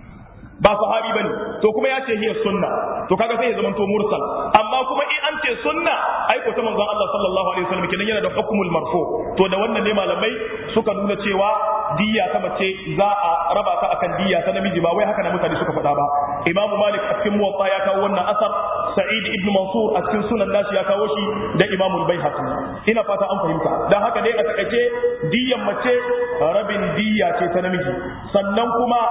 Speaker 1: ba sahabi bane to kuma ya ce hiya sunna to kaga sai ya zama to mursal amma kuma in an ce sunna ai ko ta manzon Allah sallallahu alaihi wasallam kenan yana da hukmul marfu to da wannan ne malamai suka nuna cewa diya ta mace za a raba ta akan diya ta namiji ba wai haka na mutane suka faɗa ba Imam Malik a cikin Muwatta ya kawo wannan asar Sa'id ibn Mansur a cikin Sunan nashi ya kawo shi da Imam al-Baihaqi ina fata an fahimta dan haka dai a takaice diyan mace rabin diya ce ta namiji sannan kuma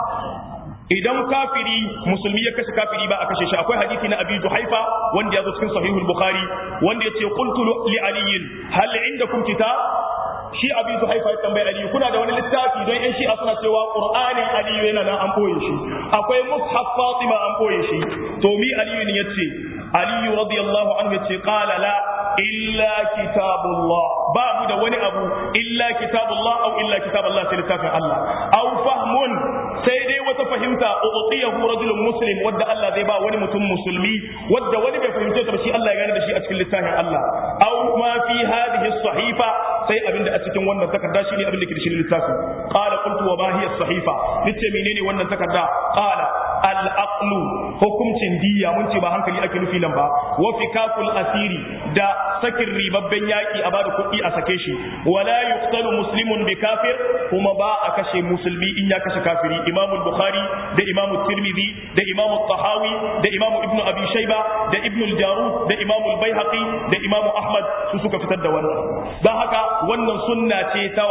Speaker 1: idan kafiri musulmi ya kashe kafiri ba a kashe shi akwai hadisi na Abi Juhaifa wanda ya zo cikin Sahihul Bukhari wanda yace qultu li Ali hal indakum kitab shi Abi Juhaifa ya tambaye Ali kuna da wani littafi don yan shi'a suna cewa Qur'anin Ali yana nan an boye shi akwai mushaf Fatima an boye shi to mi Ali ne yace Ali radiyallahu anhu yace qala la illa kitabullah babu da wani abu illa kitabullah aw illa kitaballah sai littafin Allah aw fahmun sai dai wata fahimta uqiyahu rajulun muslim wadda Allah zai ba wani mutum musulmi wadda wani bai fahimce ta ba shi Allah ya gane da shi a cikin littafin Allah aw ma fi hadhihi as-sahifa sai abinda a cikin wannan takarda shine abinda ke da shi littafin qala qultu wa ma hiya as-sahifa nace menene wannan takarda qala al-aqlu hukumcin diya mun ce ba hankali ake nufi nan ba wa fikakul asiri da sakin ribabben yaki a bada kuɗi a sake shi wala yuqtalu muslimun bi kafir kuma ba a kashe musulmi in ya kashe kafiri imamu bukhari da imamu tirmidhi da imamu tahawi da imamu ibnu abi shayba da ibnu al-jarud da imamu al-baihaqi da imamu ahmad su suka fitar da wannan dan haka wannan sunna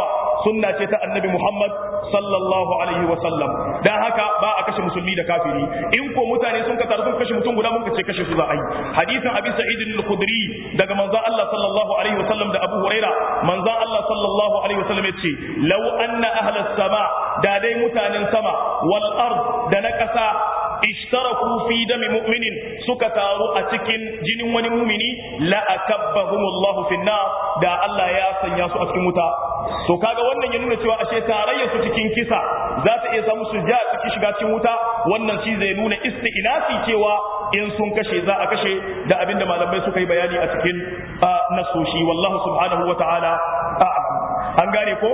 Speaker 1: ce ta annabi muhammad sallallahu alaihi wa sallam dan haka ba a kashe musulmi da kafiri in ko mutane sun ka taru sun kashe mutum guda mun ka ce kashe su za a yi hadisin abi sa'id al-khudri daga manzon Allah sallallahu alaihi wa sallam da abu huraira manzon Allah sallallahu alaihi wa sallam yace law anna ahlas sama da dai mutanen sama wal ard da na kasa ishtaraku fi dami mu'minin suka taru a cikin jinin wani mumini la akabbahum Allah fi nar da Allah ya sanya su a cikin wuta to kaga wannan ya nuna cewa ashe tarayyar su cikin kisa za ta iya samu su ja cikin shiga cikin wuta wannan shi zai nuna isti'nasi cewa in sun kashe za a kashe da abinda malamai suka yi bayani a cikin nasoshi wallahu subhanahu wa ta'ala a'lam an gane ko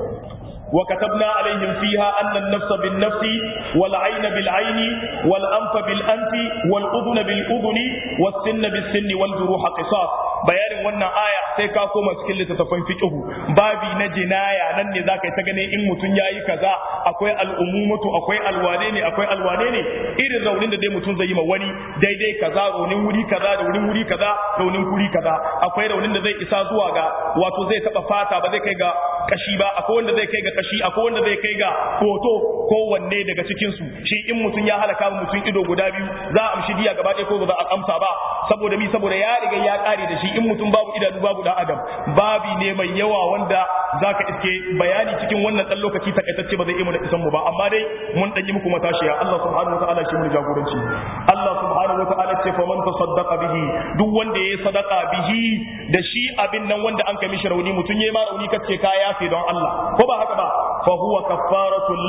Speaker 1: وكتبنا عليهم فيها أن النفس بالنفس والعين بالعين والأنف بالأنف والأذن بالأذن والسن بالسن والجروح قصاص bayanin wannan aya sai ka koma cikin littattafan fiqhu babi na jinaya nan ne zaka yi ta gane in mutun yayi kaza akwai al'umumatu akwai alwane ne irin raunin da dai mutun zai yi ma wani daidai kaza raunin wuri kaza da wuri kaza raunin wuri kaza akwai raunin da zai isa zuwa ga wato zai taba fata ba zai kai ga kashi ba akwai wanda zai kai ga kashi akwai wanda zai kai ga hoto kowanne daga cikin su shi in mutun ya halaka mutun ido guda biyu za a amshi diya gaba ɗaya ko ba za a amsa ba saboda ya riga ya kare da shi in mutum babu idanu babu da adam babi ne mai yawa wanda zaka iske bayani cikin wannan dan lokaci takaitacce ba zai iya mana isan mu ba amma dai mun dan yi muku matashiya Allah subhanahu wataala shi mu jagoranci Allah subhanahu wataala ce fa man tasaddaqa bihi duk wanda yayi sadaqa bihi da shi abin nan wanda an kai mishi rauni mutun yayi ma rauni kace ka yafe don Allah ko ba haka ba fa huwa kaffaratul la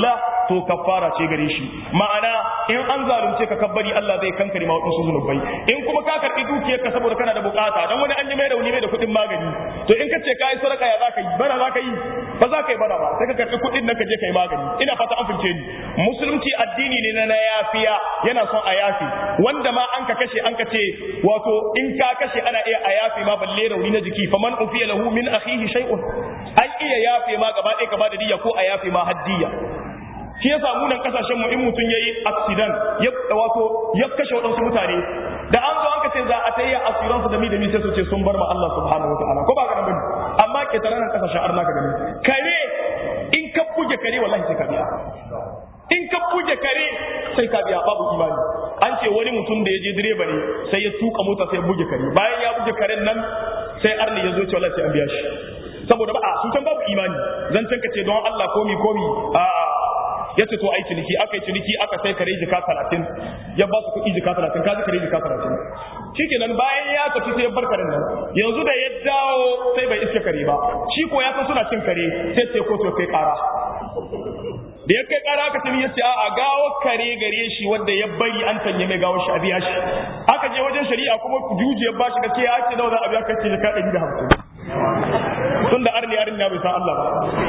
Speaker 1: to kafara ce gare shi. Ma'ana in an zalunce ka kabbari Allah zai kankare ma wadansu zunubai. In kuma ka karbi dukiyar ka saboda kana da bukata dan wani an yi mai rauni mai da kuɗin magani, to in ka ce kai sadaka ya zaka yi bara zaka yi ba za ka yi bara ba sai ka karbi kuɗin nan ka je kai magani. Ina fata an fince ni. Musulunci addini ne na yafiya, yana son a yafi wanda ma an ka kashe an ka ce wato in ka kashe ana iya a yafi ma balle rauni na jiki, faman ufiya lahu min akhihi shay'un, an iya yafe ma gaba ɗaya gaba da diya ko a yafe ma haddiya. Shi yasa mu nan kasashen mu in mutun yayi accident ya kashe wadansu mutane da an zo an ka ce za a tayi asiran su da mi sai su ce sun bar ma Allah subhanahu wataala, ko ba ka bane. Amma ke taranan kasashen arna ka gani kare in ka buge kare wallahi sai ka biya, in ka buge kare sai ka biya, babu imani. An ce wani mutum da ya je direba ne sai ya tuka mota sai ya buge kare, bayan ya buge karen nan sai arni ya zo ce wallahi sai an biya shi saboda ba sun san babu imani. Zan tanka ce don Allah komi a yace to ai ciniki aka yi ciniki aka sai kare jika 30 ya ba su kuɗi jika 30 kaji kare jika 30 shikenan bayan ya tafi sai ya bar karen nan. Yanzu da ya dawo sai bai iske kare ba, shi ko ya san suna cin kare sai ko to kai kara. Da ya kai kara aka tuni ya ce a gawo kare gare shi wanda ya bari an tanye mai gawo shi a biya shi. Aka je wajen shari'a kuma juji ya bashi gaskiya ya ce nawa za a biya kace jika 150 tunda arni na bai san Allah ba.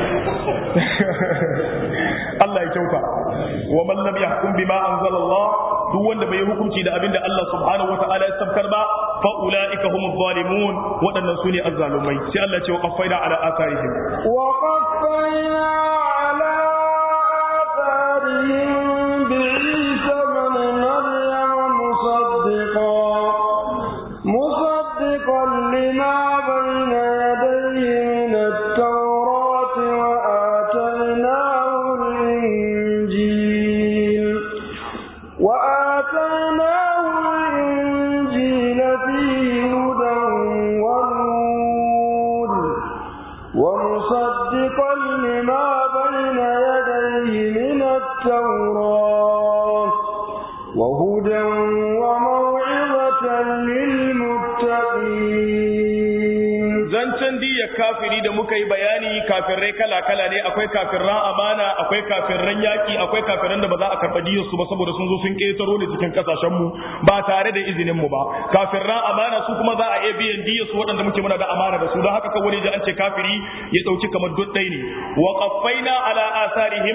Speaker 1: Allah ya kyauta. Wa man lam yahkum bima anzalallah, duk wanda bai hukunci da abinda Allah subhanahu wataala ya sabkar ba, fa ulaika humuz zalimun, wadannan sune azzalumai. Sai Allah ya ce wa qaffayna ala atharihim
Speaker 2: بعيسى ابن مريم مصدقا لما بين يديه من التوراة وآتيناه الإنجيل فيه هدى ونور ومصدقا لما بين يديه من التوراة وهدى وموعظة للمتقين.
Speaker 1: zancen diya kafiri da muka yi bayani, kafirai kala-kala ne, akwai kafirran amana, akwai kafirran yaki, akwai kafirran da ba za a karɓa diyar su ba saboda sun zo sun ƙetaro ne cikin kasashen mu ba tare da izinin mu ba. Kafirran amana su kuma za a iya biyan diyar su waɗanda muke muna da amana da su, don haka kan wani da an ce kafiri ya ɗauki kamar duddai ne. Wa qaffaina ala asarihim,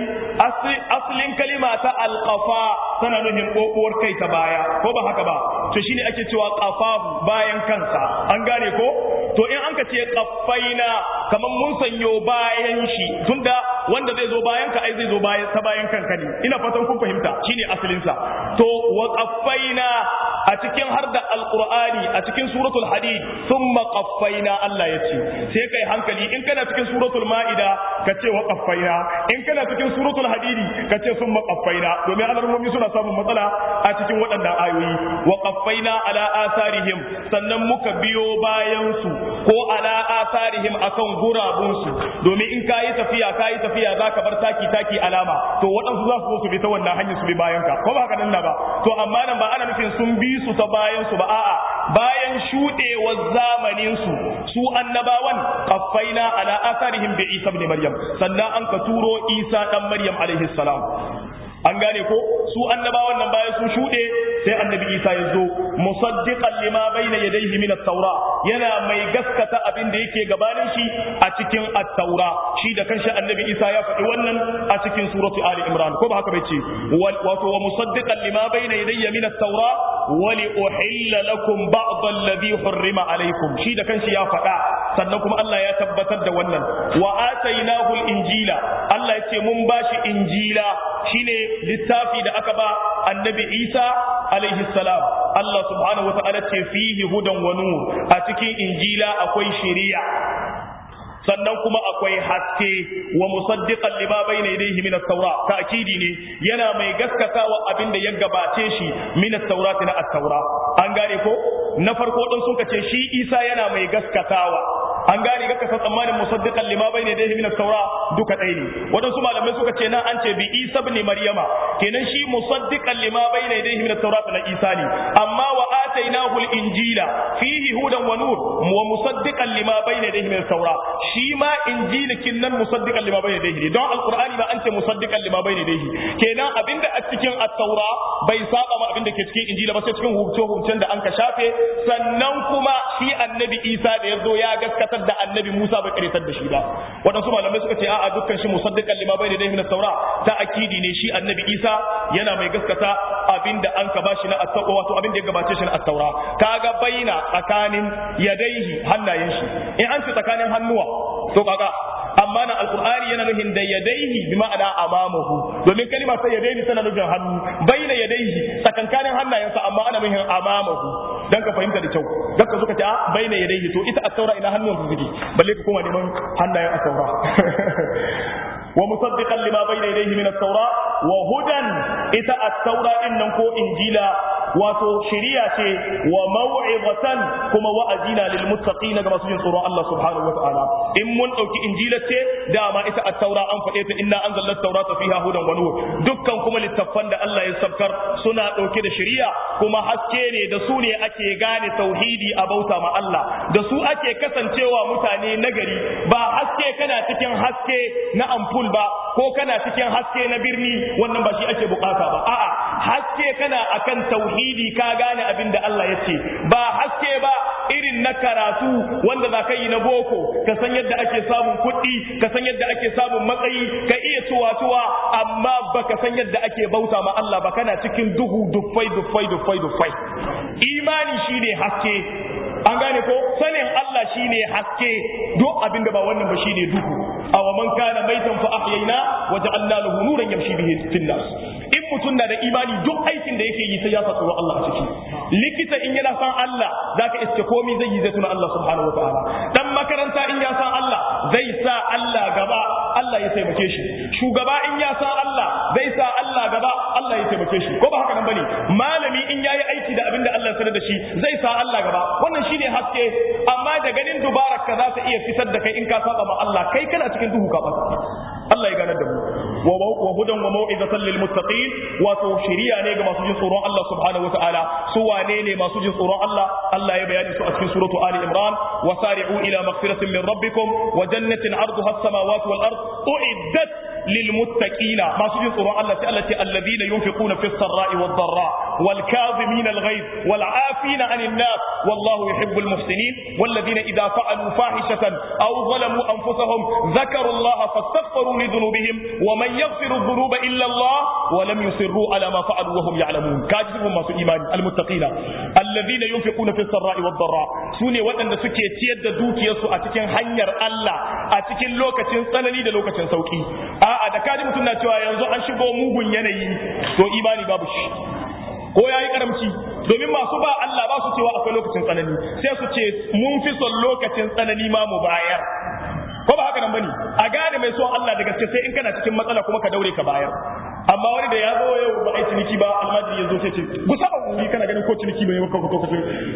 Speaker 1: aslin kalima ta alqafa tana nuhin kokowar kai ta baya, ko ba haka ba? To shine ake cewa qafahu bayan kansa, an gane ko? To in an ka ce qaffaina kamar mun sanyo bayan shi, tunda wanda zai zo bayan ka ai zai zo bayan ta bayan kanka ne. Ina fatan kun fahimta, shine asalin sa. To wa qaffaina a cikin har da alqur'ani a cikin suratul hadid thumma qaffaina Allah yace. Sai kai hankali in kana cikin suratul maida ka ce wa qaffaina, in kana cikin suratul hadidi ka ce thumma qaffaina, domin alarmomi suna samun matsala a cikin waɗannan ayoyi. Wa qaffaina ala asarihim, sannan muka biyo bayan su ko ala asarihim akan gurabun su, domin in kayi tafiya zaka bar taki alama, to waɗansu za su zo su bi ta wannan hanyar su bi bayan ka, ko ba haka nan ba? To amma nan ba ana nufin sun bi su ta bayan su ba, a'a bayan shudewar zamanin su annabawan qaffaina ala asarihim bi Isa ibn Maryam, sannan an ka turo Isa dan Maryam alaihi salam. An gane ko su annabawan nan bayan sun shuɗe sai annabi Isa ya zo musaddiqan lima bayna yadayhi min at-taura, yana mai gaskata abin da yake gabanin shi a cikin at-taura. Shi da kanshi annabi Isa ya faɗi wannan a cikin suratu Ali Imran, ko ba haka bai ce wato wa musaddiqan lima bayna yadayya min at-taura wa li uhilla lakum ba'd alladhi hurrima alaykum. Shi da kanshi ya faɗa, sannan kuma Allah ya tabbatar da wannan. Wa atainahu al-injila, Allah ya ce mun bashi injila, shine littafi da aka ba annabi Isa alaihi salam. Allah subhanahu wataala ce fihi hudan wa nur, a cikin injila akwai shari'a sannan kuma akwai haske. Wa musaddiqan lima bayna yadayhi min at-taura, ta'kidi ne, yana mai gaskatawa abinda ya gabace shi min at-taura na at-taura. An gane ko na farko dan sun kace shi Isa yana mai gaskatawa, an gane ga kasan tsammanin musaddiqan lima bayna yadayhi min at-taura duka ɗaya ne. Wadansu malamai suka ce nan an ce bi Isa ibn Maryama, kenan shi musaddiqan lima bayna yadayhi min at-taura na Isa ne, amma wa atainahu al-injila fihi hudan wa nur wa musaddiqan lima bayna yadayhi min at-taura shi ma injilikin nan musaddiqan lima bayna yadayhi don alqur'ani ba an ce musaddiqan lima bayna yadayhi kenan abinda a cikin at-taura bai saba ma abinda ke cikin injila ba sai cikin hukuncin da an ka shafe sannan kuma shi annabi Isa da yazo ya gaskatar da annabi Musa bai karitar da shi ba wadansu malamai suka ce a'a dukkan shi musaddiqan lima bayna yadayhi min at-taura ta akidi ne shi annabi Isa yana mai gaskata abinda an ka bashi na at-taura wato abinda ya gabace shi na at-taura kaga baina tsakanin yadaihi hannayen shi in an ce tsakanin hannuwa to kaga amma na alqur'ani yana nufin da yadaihi bi ma'ana amamahu domin kalmar sai yadaihi tana nufin hannu baina yadaihi tsakankanin hannayensa amma ana nufin amamahu dan ka fahimta da kyau dan ka suka ce a baina yadaihi to ita at-taura ina hannun su suke balle ka koma neman hannayen at-taura ومصدقا لما بين يديه من التوراة وهدى إذا التوراة إنن كو إنجيلا واتو شريعة وموعظة كما وأزينا للمتقين كما سجن سورة الله سبحانه وتعالى إن من أوكي إنجيلة داما إذا التوراة أنفقيت إنا أنزلنا التوراة فيها هدى ونور دكا كما للتفند الله يسبكر سنة أوكي دا شريعة كما حسكيني دسوني أكي غاني توحيدي أبوتا مع الله دسو أكي كسن تيوى متاني نغري با حسكي كنا تكين حسكي نأمبول ba ko kana cikin haske na birni wannan ba shi ake bukata ba a'a haske kana akan tauhidi ka gane abin da Allah ya ce ba haske ba irin na karatu wanda za ka yi na boko ka san yadda ake samun kuɗi ka san yadda ake samun matsayi ka iya tuwa amma baka san yadda ake bauta ma Allah ba kana cikin duhu dufai imani shine haske an gane ko sanin Allah shine haske duk abinda ba wannan ba shine duhu aw man kana maitan fa ahyayna wa ja'alna lahu nuran yamshi bihi fil nas in mutun da imani duk aikin da yake yi sai ya tsoro Allah a ciki likita in yana san Allah zaka iske komai zai yi zai tuna Allah subhanahu wataala dan makaranta in ya san Allah zai sa Allah gaba Allah ya taimake shi shugaba in ya san Allah zai sa Allah gaba Allah ya taimake shi ko ba haka nan bane malami in yayi aiki da abinda Allah ya sanar da shi zai sa Allah gaba wannan shine haske amma da ganin dubarar ka za ta iya fitar da kai in ka saba ma Allah kai kana cikin duhu ka bata Allah ya ganar da mu wa hudan wa mau'izatan lil muttaqin wato shiriya ne ga masu jin tsoron Allah subhanahu wataala su wane ne masu jin tsoron Allah Allah ya bayani su a cikin suratu Ali Imran wa sari'u ila maghfiratin min rabbikum wa jannatin 'arduha as-samawati wal ard u'iddat lil muttaqin masu jin tsoron Allah sai Allah ce alladhina yunfiquna fis sarra'i wad dharra wal kadhimina al ghayz wal 'afina 'anil nas wallahu yuhibbul muhsinin والذين إذا فعلوا فاحشة أو ظلموا أنفسهم ذكروا الله فاستغفروا لذنوبهم ومن يغفر الذنوب إلا الله ولم يصروا على ما فعلوا وهم يعلمون كاجبهم ما سوء إيمان المتقين الذين ينفقون في السراء والضراء سوني وأن سكي تيد دوكي يسو أتكين حنير الله أتكين لوكة سنني دا لوكة سوكي da kaji mutum na cewa yanzu an shigo mugun yanayi to imani babu shi ko yayi karamci domin masu ba Allah ba su cewa akwai lokacin tsanani sai su ce mun fi son lokacin tsanani ma mu bayar ko ba haka nan bane a gane mai son Allah da gaske sai in kana cikin matsala kuma ka daure ka bayar amma wani da ya zo yau ba ai ciniki ba almajiri ya zo sai ce gusa ba wuri kana ganin ko ciniki bai maka ko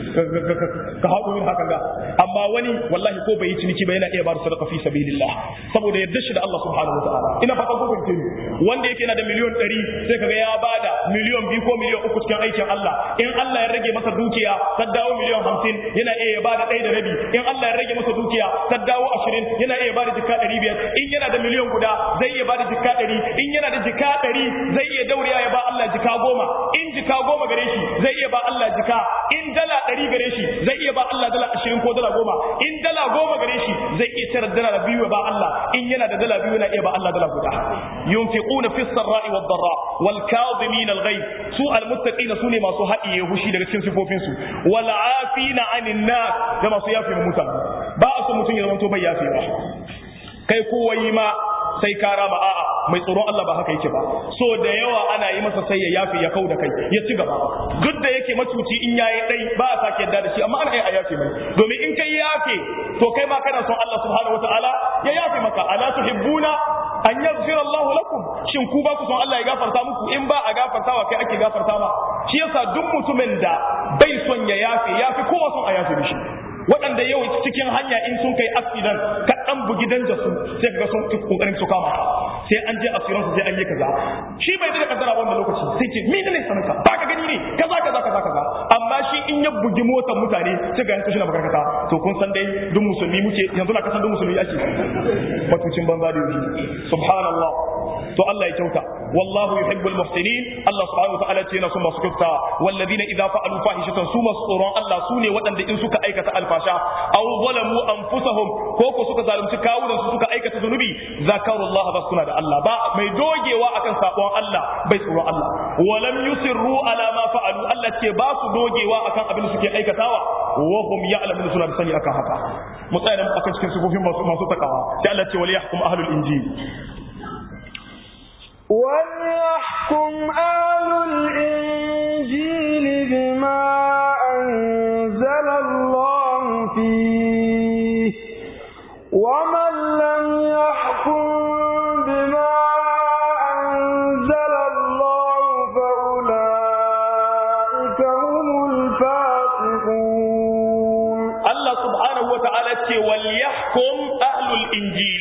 Speaker 1: ka haɗu min hakan ga amma wani wallahi ko bai yi ciniki ba yana iya ba da sadaka fi sabilillah saboda yadda shi da Allah subhanahu wataala ina fatan ko kun tuni wanda yake yana da miliyon 100 sai kaga ya bada miliyon 2 ko miliyon 3 cikin aikin Allah in Allah ya rage masa dukiya ta dawo miliyon 50 yana iya bada 1.5 in Allah ya rage masa dukiya ta dawo 20 yana iya bada jikka 500 in yana da miliyon guda zai iya bada jikka 100 in yana da jikka 100 zai iya daurewa ya ba Allah jika 10 in jika 10 gare shi zai iya ba Allah jika in dala 100 gare shi zai iya ba Allah dala 20 ko dala 10 in dala 10 gare shi zai iya tara dala 2 ba Allah in yana da dala 2 yana iya ba Allah dala guda yunfiquna fis sarra'i wad dharra wal kadhimin al ghayb su al muttaqina sune masu hadiye hushi daga cikin sifofin su wal afina anin nas da masu yafi mutane ba a so mutun ya zama to bai yafi ba kai kowai ma sai ka rama a'a mai tsoron Allah ba haka yake ba so da yawa ana yi masa sai ya yafe ya kauda kai ya ci gaba duk da yake matuci in yayi dai ba a sake yadda da shi amma ana a yafe mai domin in kai yafe to kai ma kana son Allah subhanahu wataala ya yafe maka ala tuhibbuna an yaghfira Allah lakum shin ku ba ku son Allah ya gafarta muku in ba a gafartawa kai ake gafarta ma shi yasa duk mutumin da bai son ya yafe kowa son a yafe mishi waɗanda yau cikin hanya in sun kai accident ka dan bugi danja su sai kaga sun kokarin su kama sai an je assurance sai an yi kaza shi bai da kaddara wannan lokaci sai ce me ne sanin ka ba ka gani ne kaza amma shi in ya bugi motar mutane sai ga yanzu shi na makarkata to kun san dai duk musulmi muke yanzu na kasan duk musulmi ake batucin banza da yi subhanallah to Allah ya kyauta wallahu yuhibbul muhsinin Allah subhanahu wa ta'ala ce yana son masu kyauta walladina idza fa'alu fahishatan su masu tsoron Allah su ne waɗanda in suka aikata alfasha aw zalamu anfusahum ko suka zalunci kawunan su suka aikata zunubi zakarullah ba suna da Allah ba mai dogewa akan sabon Allah bai tsoron Allah walam yusirru ala ma fa'alu Allah ce ba su dogewa akan abin da suke aikatawa wa hum ya'lamun suna da sani akan haka mu tsaya nan akan cikin sufofin masu takawa sai Allah ce wal yahkum ahlul injil
Speaker 2: وليحكم أهل الإنجيل بما أنزل الله فيه ومن لم يحكم بما أنزل الله فأولئك هم الفاسقون
Speaker 1: الله سبحانه وتعالى وليحكم أهل الإنجيل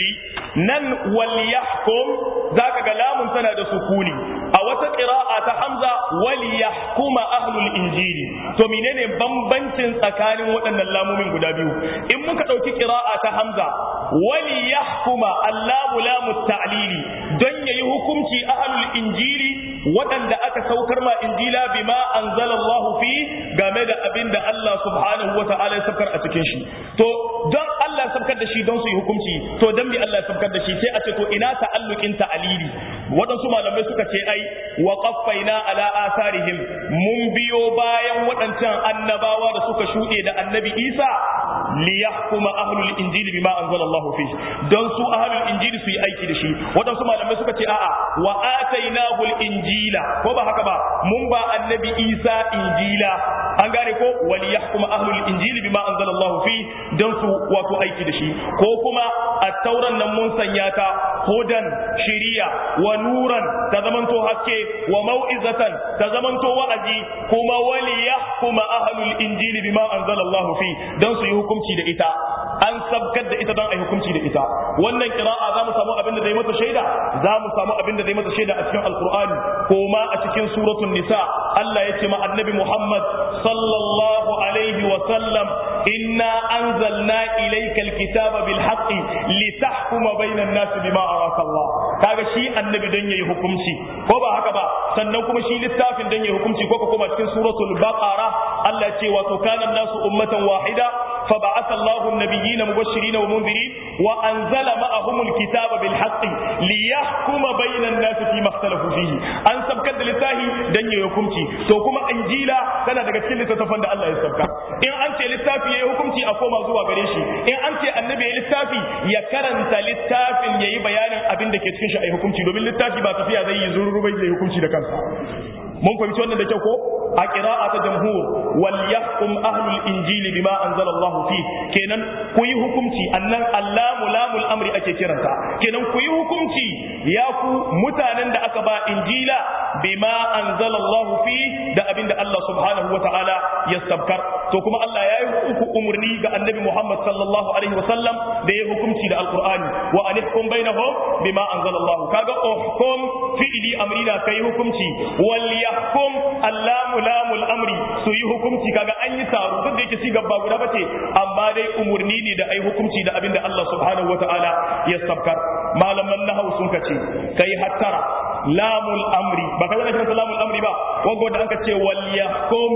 Speaker 1: nan waliyahkum zaka ga lamun tana da sukuni a wata qira'a ta hamza waliyahkuma ahlul injili to menene bambancin tsakanin waɗannan lamomin guda biyu in muka dauki qira'a ta hamza waliyahkuma allamu lamut ta'lili don yayi hukunci ahlul injili waɗanda aka saukar ma injila bima anzalallahu fi game da abinda Allah subhanahu wata'ala ya saukar a cikin shi to don Allah ya saukar da shi don su yi hukunci to dan bi Allah ya saukar da shi sai a ce to ina ta'alluqin ta'alili waɗansu malamai suka ce ai wa qaffaina ala atharihim mun biyo bayan waɗancan annabawa da suka shuɗe da annabi Isa li yahkuma ahlul injili bima anzalallahu fi don su ahlul injili su yi aiki da shi waɗansu malamai suka ce a'a wa atainahu injila ko ba haka ba mun ba annabi Isa injila an gane ko wali yahkuma ahlul injili bima anzalallahu fi don su wato aiki da shi ko kuma at-tauran nan mun sanya ta hudan shiriya wa nuran ta zamanto haske wa mau'izatan ta zamanto wa'azi kuma wali yahkuma ahlul injili bima anzalallahu fi don su yi hukunci da ita an sabkar da ita don a yi hukunci da ita wannan qira'a za mu samu abin da zai mata shaida za mu samu abin da zai mata shaida a cikin alqur'ani ko ma a cikin suratul nisa Allah ya ce ma annabi Muhammad sallallahu alaihi wa sallam inna anzalna ilayka alkitaba bil haqqi litahkuma bainan nas bima araka Allah kaga shi annabi dan yayi hukunci ko ba haka ba sannan kuma shi littafin dan yayi hukunci ko kuma cikin suratul baqara Allah ya ce wa kana nasu ummatan wahida فبعث الله النبيين مبشرين ومنذرين وأنزل معهم الكتاب بالحق ليحكم بين الناس فيما اختلفوا فيه أن سبكت لله دنيا يحكمتي تو كما إنجيلا كان daga cikin littafin da Allah ya sabka in an ce littafi yayi hukunci a koma zuwa gare shi in an ce annabi yayi littafi ya karanta littafin yayi bayanin abin da ke cikin shi ayi hukunci domin littafi ba tafiya zai yi zururu bai zai hukunci da kansa mun fahimci wannan da kyau ko a qira'a ta jamhur wal yahkum ahlul injili bima anzala Allah fi kenan ku yi hukunci annan allamu lamul amri ake kiranta kenan ku yi hukunci ya ku mutanen da aka ba injila bima anzala Allah fi da abinda Allah subhanahu wataala ya sabkar to kuma Allah ya yi umurni ga annabi Muhammad sallallahu alaihi wasallam da ya hukunci da alqur'ani wa anihkum bainahum bima anzala Allah kaga uhkum fi'li amrina kai hukunci wal yahkum allamu lamul amri su yi hukunci kaga an yi taro duk da yake ci gaba guda bace amma dai umurni ne da ai hukunci da abinda Allah subhanahu wataala ya sabkar malaman nahwu sun kace kai hattara lamul amri ba kaga da lamul amri ba wago da anka ce wal yahkum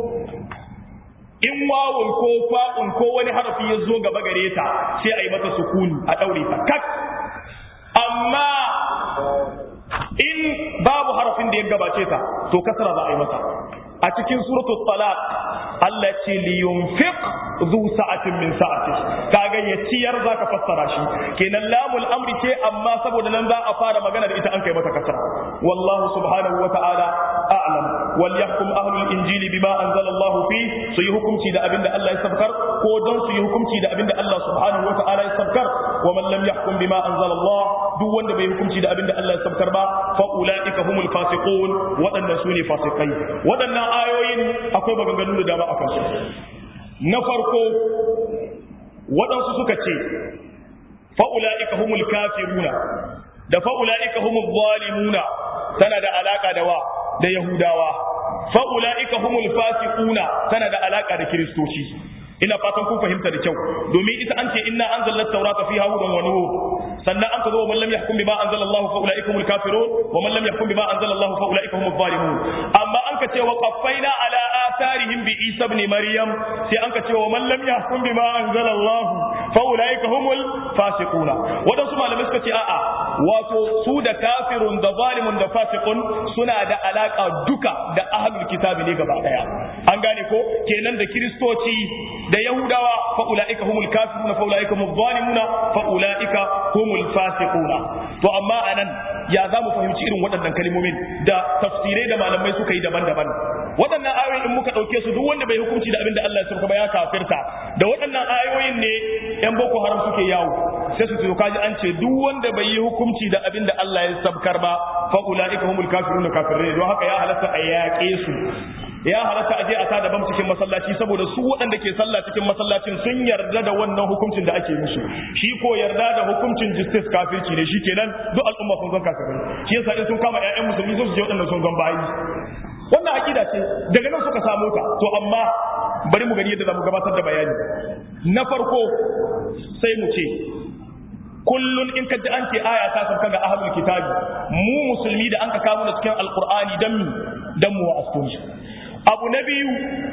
Speaker 1: in wawun ko fa'un ko wani harafi ya zo gaba gare ta sai a yi mata sukuni a daure ta kak amma in babu harafin da ya gabace ta to kasra za a yi mata a cikin suratul talaq Allah ce li yunfiq zu sa'atin min sa'ati kaga ya ciyar zaka fassara shi kenan lamul amri ce amma saboda nan za a fara magana da ita an kai mata kasra wallahu subhanahu wa ta'ala a'lam wal yahkum ahlul injili bima anzala Allah fi su yi hukunci da abinda Allah ya sabkar ko don su yi hukunci da abinda Allah subhanahu wa ta'ala ya sabkar wa man lam yahkum bima anzala Allah duk wanda bai hukunci da abinda Allah ya sabkar ba fa ulaika humul fasiqun wadannan sune fasikai wadannan ayoyin akwai maganganu da dama akan su na farko waɗansu suka ce fa ulaika humul kafiruna da fa ulaika humuz zalimuna tana da alaka da wa da yahudawa fa ulaika humul fasiquna tana da alaka da kiristoci ina fatan kun fahimta da kyau domin ita an ce inna anzalna at-taurata fiha hudan wa nur sannan an ka zo man lam yahkum bima anzala Allah fa ulaika humul kafirun wa man lam yahkum bima anzala Allah fa ulaika humuz zalimun amma an ka ce wa qaffaina ala atharihim bi Isa ibn Maryam sai an ka ce wa man lam yahkum bima anzala Allah fa ulaika humul fasiquna wadansu malamai suka ce a'a wato su da kafirun da zalimun da fasiqun suna da alaka duka da ahlul kitabi ne gaba daya an gane ko kenan da kristoci da yahudawa fa ulaika humul kafiruna fa ulaika humuz zalimuna fa ulaika humul fasiquna to amma anan ya za mu fahimci irin waɗannan kalmomin da tafsirai da malamai suka yi daban-daban waɗannan ayoyin in muka ɗauke su duk wanda bai hukunci da abin da Allah ya sauka ba ya kafirta da waɗannan ayoyin ne yan boko haram suke yawo sai su kaji an ce duk wanda bai yi hukunci da abin da Allah ya sabkar ba fa ulaika humul kafiruna kafirai don haka ya halatta a yaƙe su ya halatta aje a tada bam cikin masallaci saboda su waɗanda ke sallah cikin masallacin sun yarda da wannan hukuncin da ake musu shi ko yarda da hukuncin justice kafirci ne shikenan duk al'umma sun zan kafirai shi yasa in sun kama ƴaƴan musulmi su je waɗanda sun zan bayi wannan aqida ce daga nan suka samu ta to amma bari mu gani yadda zamu gabatar da bayani na farko sai mu ce kullun in ka ji an ce aya ta sauka ga ahlul kitabi mu musulmi da an ka kawo cikin alqur'ani dan mu wa'astu abu na biyu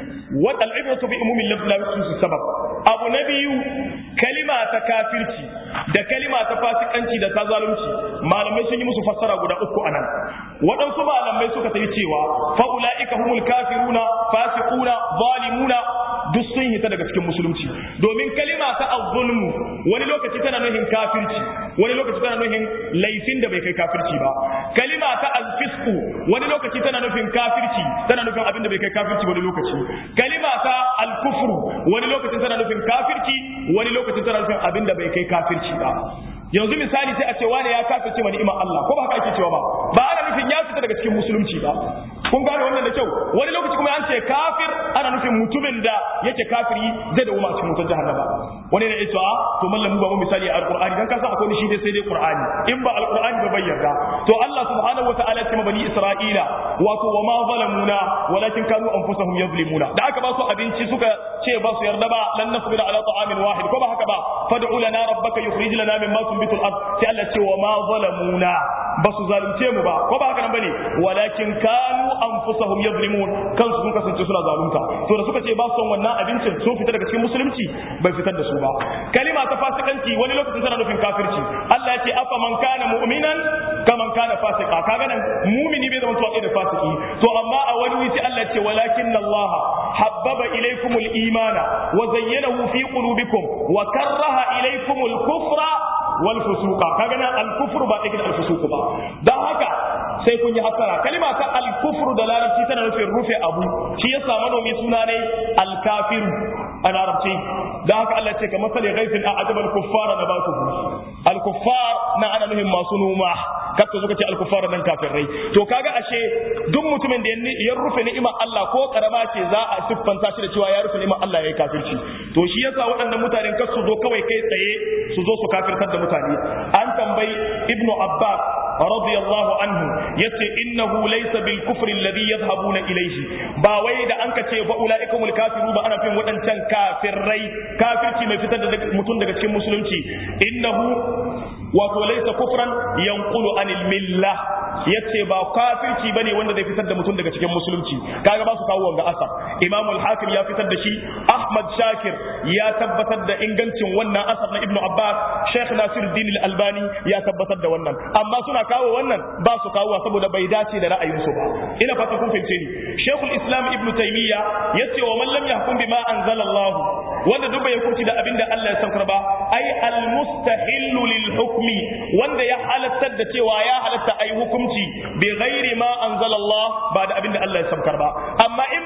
Speaker 1: wa al'ibratu bi umumil lafzi la yukhsisu sabab abu na biyu kalima ta kafirci da kalima ta fasikanci da ta zalunci malamai sun yi musu fassara guda uku anan waɗansu malamai suka tafi cewa fa ulaika humul kafiruna fasiquna zalimuna duk sun hita daga cikin musulunci domin kalima ta az-zulmu wani lokaci tana nuhin kafirci wani lokaci tana nuhin laifin da bai kai kafirci ba kalima ta al-fisqu wani lokaci tana nufin kafirci tana nufin abin da bai kai kafirci wani lokaci kalima ta al-kufru wani lokacin tana nufin kafirci wani lokacin tana nufin abin da bai kai kafirci ba yanzu misali sai a ce wani ya kafirce wa ni'imar Allah ko ba haka ake cewa ba ana nufin ya fita daga cikin musulunci ba kun gane wannan da kyau wani lokaci kuma an ce kafir ana nufin mutumin da yake kafiri zai dawo cikin wutar jahannama wani ne ya ce to mallam ba mu misali a alqur'ani dan kasa akwai shi dai sai dai qur'ani in ba alqur'ani ba bayyana to Allah subhanahu wataala ya ce bani isra'ila wato wa ma zalamuna walakin kanu anfusahum yazlimuna da aka ba su abinci suka ce ba su yarda ba lan nasbira ala ta'amin wahid ko ba haka ba fad'u lana rabbaka yukhrij lana mimma tunbitul ard sai Allah ce wa ma zalamuna ba su zalunce mu ba ko ba haka nan bane walakin kanu anfusahum yazlimun kansu sun kasance suna zalunta to da suka ce ba su son wannan abincin sun fita daga cikin musulunci bai fitar da su ba kalima ta fasikanci wani lokacin tana nufin kafirci Allah ya ce afa man kana mu'minan kaman kana fasika kaga nan mu'mini bai zama tuwa da fasiki to amma a wani wuri Allah ya ce walakin Allah habbaba ilaykumul imana wa zayyanahu fi qulubikum wa karraha ilaykumul kufra wal fusuqa kaga nan al kufru ba take da al fusuq ba dan haka sai kun yi hasara kalima ta al kufru da larabci tana nufin rufe abu shi yasa manomi suna ne al kafiru a larabci dan haka Allah ce kamar sale ghaifin a'jaba al kuffara nabatuhu al kuffar na ana nufin masu noma kakka suka ce al kuffara dan kafirai to kaga ashe duk mutumin da ya rufe ni'imar Allah ko karama ce za a siffanta shi da cewa ya rufe ni'imar Allah yayi kafirci to shi yasa waɗannan mutanen kar su zo kawai kai tsaye su zo su kafirtar da mutane an tambayi ibnu abbas radiyallahu anhu yace innahu laysa bil kufri alladhi yadhhabuna ilayhi ba wai da an kace fa ulaikumul kafiru ba ana fin wadancan kafirai kafirci mai fitar da mutum daga cikin musulunci innahu wato laysa kufran yanqulu anil millah yace ba kafirci bane wanda zai fitar da mutum daga cikin musulunci kaga ba su kawo wanga asar imam al-hakim ya fitar da shi ahmad shakir ya tabbatar da ingancin wannan asar na ibnu abbas sheikh nasiruddin al-albani ya tabbatar da wannan amma suna kawo wannan ba su kawo saboda bai dace da ra'ayinsu ba ina fata kun fahimce ni sheikhul islam ibnu taymiya yace wa man lam yahkum bima anzalallahu wanda duk bai hukunci da abinda Allah ya saukar ba ai al-mustahillu lil hukmi wanda ya halatta da cewa ya halatta ai hukunci bi ghairi ma anzalallah ba da abinda Allah ya saukar ba amma in baka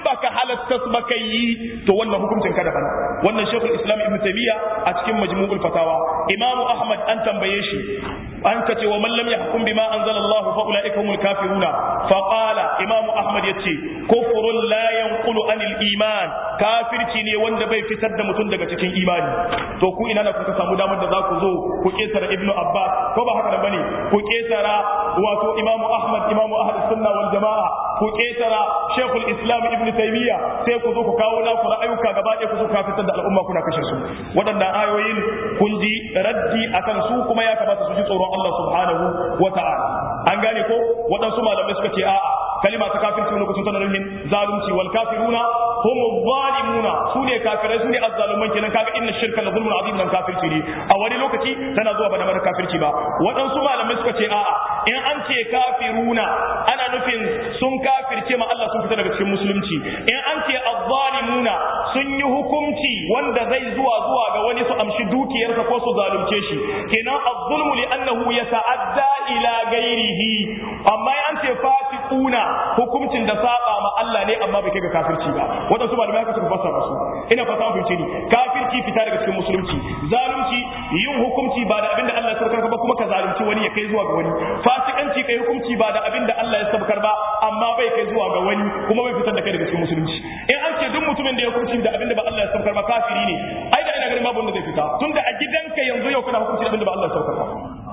Speaker 1: halattas makayi to wannan hukuncin kada bana. Wannan Sheikhul Islam Ibn Taymiyyah a cikin Majmu'ul Fatawa. Imam Ahmad an tambaye shi an kace wa man lam yahkum bima anzala Allah fa ulaika humul kafiruna fa qala Imam Ahmad yace kufrun la yanqulu anil iman, kafirci ne wanda bai fitar da mutum daga cikin imani. To ku ina na kuka samu damar da za ku zo ku ketara Ibn Abbas ko ba haka bane, ku ketara wato Imam Ahmad Imam Ahlus Sunna wal Jamaa, ku ketara Sheikhul Islam Ibn Taymiyyah, sai ku zo ku kawo na ku ra'ayuka gaba ɗaya ku zo ka fitar da al'umma kuna kashe su. Waɗannan ayoyin kun ji raddi akan su, kuma ya kamata su ji tsoron Allah subhanahu wa ta'ala. An gane ko waɗansu malamai suka ce a'a kalima ta kafirci wani kusa tana nufin zalunci, wal kafiruna hum zalimuna, su ne kafirai su ne azzaluman kenan. Kaga inna shirka la zulmun azim, nan kafirci ne a wani lokaci tana zuwa ba da mara kafirci ba. Waɗansu malamai suka ce a'a in an ce kafiruna ana nufin sun kafirce ma Allah, sun fita daga cikin musulunci. In an ce azzalimuna sun yi hukunci wanda zai zuwa ga wani su amshi dukiyarsa ko su zalunce shi, kenan az-zulmu li annahu yata'adda ila ghairihi. Amma an ce fasiquna hukuncin da saba ma Allah ne amma bai kai ga kafirci ba. Wadansu malamai haka suka fassara su. Ina fata mun fahimci ni, kafirci fita daga cikin musulunci, zalunci yin hukunci ba da abinda Allah ya saukar ba kuma ka zalunci wani ya kai zuwa ga wani, fasikanci kai hukunci ba da abinda Allah ya saukar ba amma bai kai zuwa ga wani kuma bai fitar da kai daga cikin musulunci. In an ce duk mutumin da ya hukunci da abinda ba Allah ya saukar ba kafiri ne, ai da ina ganin babu wanda zai fita, tunda a gidanka yanzu yau kana hukunci da abinda ba Allah ya saukar ba.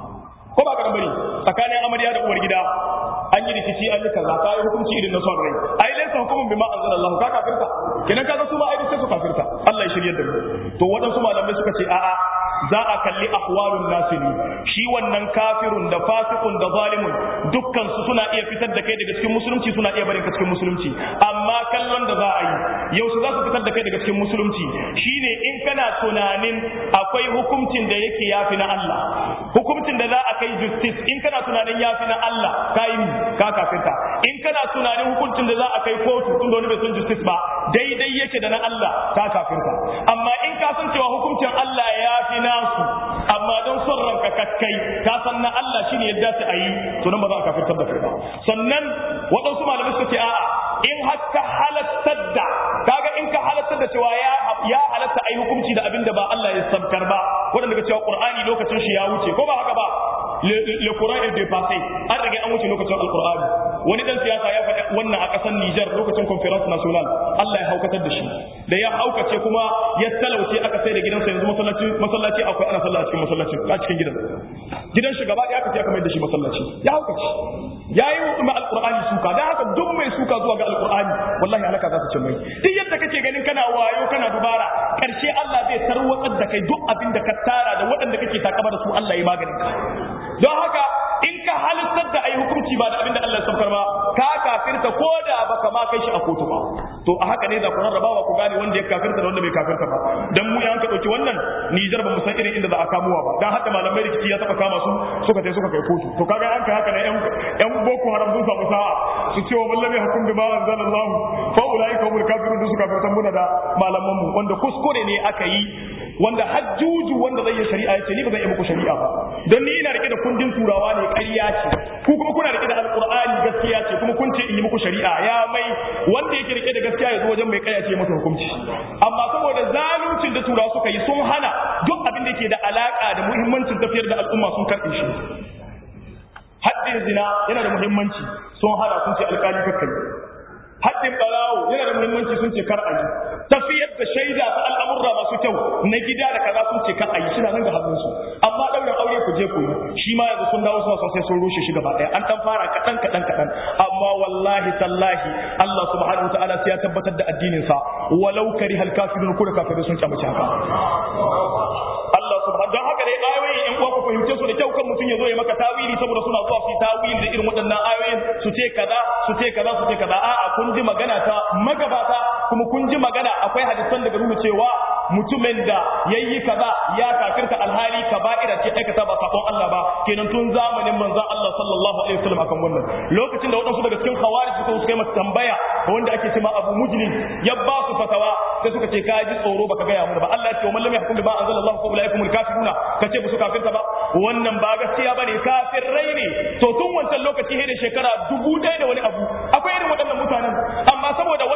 Speaker 1: Ko ba ka bari tsakanin amarya da uwar gida an yi rikici an yi kaza ka yi hukunci irin na son rai, ai laysa hukumun bima anzalallahu, ka kafirta kenan. Kaga su ma ai sai su kafirta. Allah ya shiryar da mu. To wadansu malamai suka ce a'a za a kalli ahwalun nasi ne, shi wannan kafirun da fasikun da zalimun dukkan su suna iya fitar da kai daga cikin musulunci, suna iya barin ka cikin musulunci. Amma kallon da za a yi yau su za su fitar da kai daga cikin musulunci shine in kana tunanin akwai hukuncin da yake yafi na Allah, hukuncin da za a kai justice, in kana tunanin yafi na Allah ka yi ka kafirta. In kana tunanin hukuncin da za a kai kotu tun da wani bai san justice ba daidai yake da na Allah ka kafirta. Amma in ka san cewa hukuncin Allah ya fi nasu amma don son ranka kakkai ka san na Allah shine yadda ta ayi, to nan ba za ka kafirtar da kai ba. Sannan waɗansu malamai suka ce a'a in haka halattar da, kaga in ka halattar da cewa ya halatta ayi hukunci da abinda ba Allah ya sabkar ba, wanda daga cewa Qur'ani lokacin shi ya wuce ko ba haka ba, le Qur'an est dépassé, an rage an wuce lokacin Al-Qur'ani. Wani dan siyasa ya faɗi wannan a ƙasar Niger lokacin conference national, Allah ya haukatar da shi, da ya haukace kuma ya talauce aka sai da gidansa, yanzu masallaci akwai ana sallah a cikin masallacin a cikin gidan shi gaba ɗaya aka sai aka mai da shi masallaci, ya haukace yayi wa Al-Qur'ani suka. Dan haka duk mai suka zuwa ga Al-Qur'ani wallahi halaka za ta ce mai. Duk yadda kake ganin kana wayo kana dubara, karshe Allah zai tarwatsar da kai, duk abin da ka tara da waɗanda kake takaba da su Allah ya maganin ka. Don haka in ka halittar da ayi hukunci ba da abin da Allah ya saukar ba ka kafirta, ko da baka ma kai shi a kotu ba. To a haka ne za ku rarrabawa ku gane wanda ya kafirta da wanda bai kafirta ba. Dan mu yan ka dauki wannan Nijar ba mu san irin inda za a kamuwa ba, dan haka malamai rikici ya taba kama su suka kai kotu. To kaga an kai haka ne yan boko haram sun samu sa'a su ce wa mallami hukum bi ma anzalallahu fa ulaika humul kafirun, da suka kafirta muna da malaman mu wanda kuskure ne aka yi, wanda hajjuju wanda zai yi shari'a yace ni ba zan yi muku shari'a ba don ni ina rike da kundin turawa ne, ƙarya ce, ku kuma kuna rike da alqur'ani gaskiya ce, kuma kun ce in yi muku shari'a. Ya mai wanda yake rike da gaskiya ya zo wajen mai ƙarya ce masa hukunci. Amma saboda zaluncin da turawa suka yi sun hana duk abin da ke da alaka da muhimmancin tafiyar da al'umma sun karɓe shi. Haddin zina yana da muhimmanci, sun hana sun ce alƙali kakkai. Haddin barawo yana da muhimmanci, sun ce kar a yi. Tafiyar da shaida ta al'amurra masu kyau na gida da kaza sun ce kar a yi, suna nan ga hannunsu. Amma ɗaurin aure ku je ku yi, shi ma yanzu sun dawo suna son sai sun rushe shi gaba ɗaya. An ɗan fara kaɗan. Amma wallahi tallahi Allah subhanahu wa ta'ala sai ya tabbatar da addininsa, walau karihal kafirun, ko da kafirai sun kyamace haka. Allah subhanahu, don haka dai ayoyin in uwa ku fahimce su da kyau, kan mutum ya zo ya maka tawili saboda suna zuwa su tawili da irin waɗannan ayoyin, su ce kaza. A'a kun ji magana ta magabata, kuma kun ji magana akwai hadisan daga nuna cewa mutumin da yayi kaza ya kafirta, alhali kaba'ira ce aikata ba sabon Allah ba, kenan tun zamanin manzon Allah sallallahu alaihi wasallam akan wannan. Lokacin da wadansu daga cikin khawarij suka yi masa tambaya wanda ake cewa Abu Mujlim ya ba su fatawa, sai suka ce ka ji tsoro baka ga ya mun ba. Allah ya ce man lam yahkum bima anzalallahu fa ulaikumul kafiruna, kace ba su kafirta ba, wannan ba gaskiya bane, kafirai ne. To tun wancan lokaci da shekara 1000 da wani abu akwai irin waɗannan mutanen, amma saboda waɗansu ba su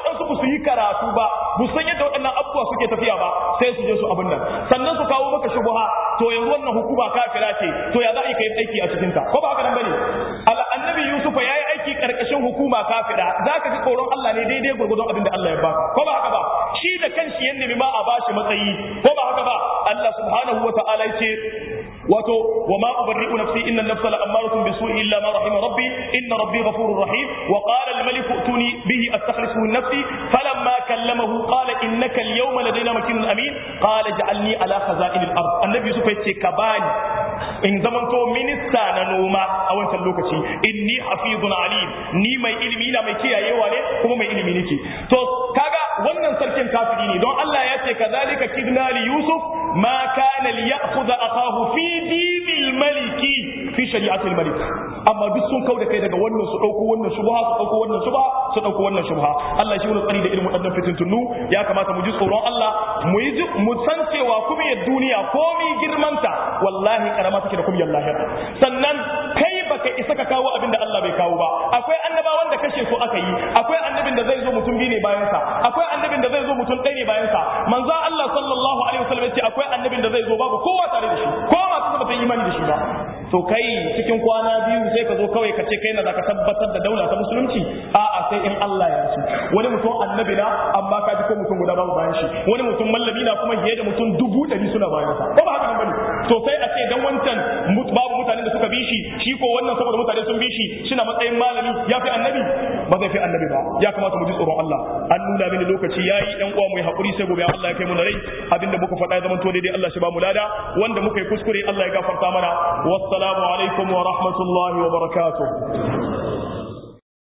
Speaker 1: yi karatu ba bu san yadda waɗannan abubuwa suke tafiya ba sai su je su abin nan sannan su kawo maka shubha to yanzu wannan hukuma kafira ce to ya za a yi kai aiki a cikin ta ko ba haka nan bane annabi Yusuf ya yi aiki karkashin hukuma kafira zaka ji tsoron Allah ne daidai gurgurdon abin da Allah ya baka ko ba haka ba shi da kanshi ya nemi ma a bashi matsayi ko ba haka ba Allah subhanahu wa ta'ala yace wato wama ubarri'u nafsi inna an-nafsa la'amaratun bisu'i illa ma rahima rabbi inna rabbi ghafurur rahim wa qala al-malik utuni bihi astakhlisu min nafsi falamma kallamahu qala innaka al-yawma ladayna makinun amin qala ij'alni ala khaza'in al-ard annabi yusuf yace ka bani in zamanto minista na noma a wancan lokaci inni hafizun alim ni mai ilimi na mai kiyayewa ne kuma mai ilimi nake to kaga wannan sarkin kafiri ne don Allah ya ce kazalika kidna li yusuf ma kana liya'khudha akahu fi dinil maliki fi shari'atil malik amma duk sun kauda kai daga wannan su dauko wannan shubha su dauko wannan shubha su dauko wannan shubha Allah shi ne tsari da irin wadannan fitintunu ya kamata mu ji tsoron Allah mu san cewa kuma ya duniya komi girmanta wallahi karama take da kuma lahira sannan kai baka isa ka kawo abin da Allah bai kawo ba akwai annabawan da kashe su aka yi akwai annabin da zai zo mutum biyu ne bayan sa akwai annabin da zai zo mutum ɗaya ne bayan sa manzo Allah sallallahu alaihi wasallam ya ce akwai annabin da zai zo babu kowa tare da shi ko ma su ba ta imani da shi ba to kai cikin kwana biyu sai ka zo kawai ka ce kai na zaka tabbatar da daula ta musulunci a'a sai in Allah ya so wani mutum annabi na amma ka ji ko mutum guda babu bayan shi wani mutum mallami na kuma fiye da mutum 100 suna bayan sa ko ba haka nan bane to sai a ce dan wancan babu mutanen da suka bi shi ko wannan saboda mutane sun bi shi shina matsayin malami ya fi annabi ba zai fi annabi ba ya kamata mu ji tsoron Allah an nuna mini lokaci yayi dan uwa mu yi hakuri sai gobe Allah ya kai mu na rai abinda muka faɗa ya zama to daidai Allah shi ba mu lada wanda muka yi kuskure Allah ya gafarta mana wassalamu alaikum wa rahmatullahi wa barakatuh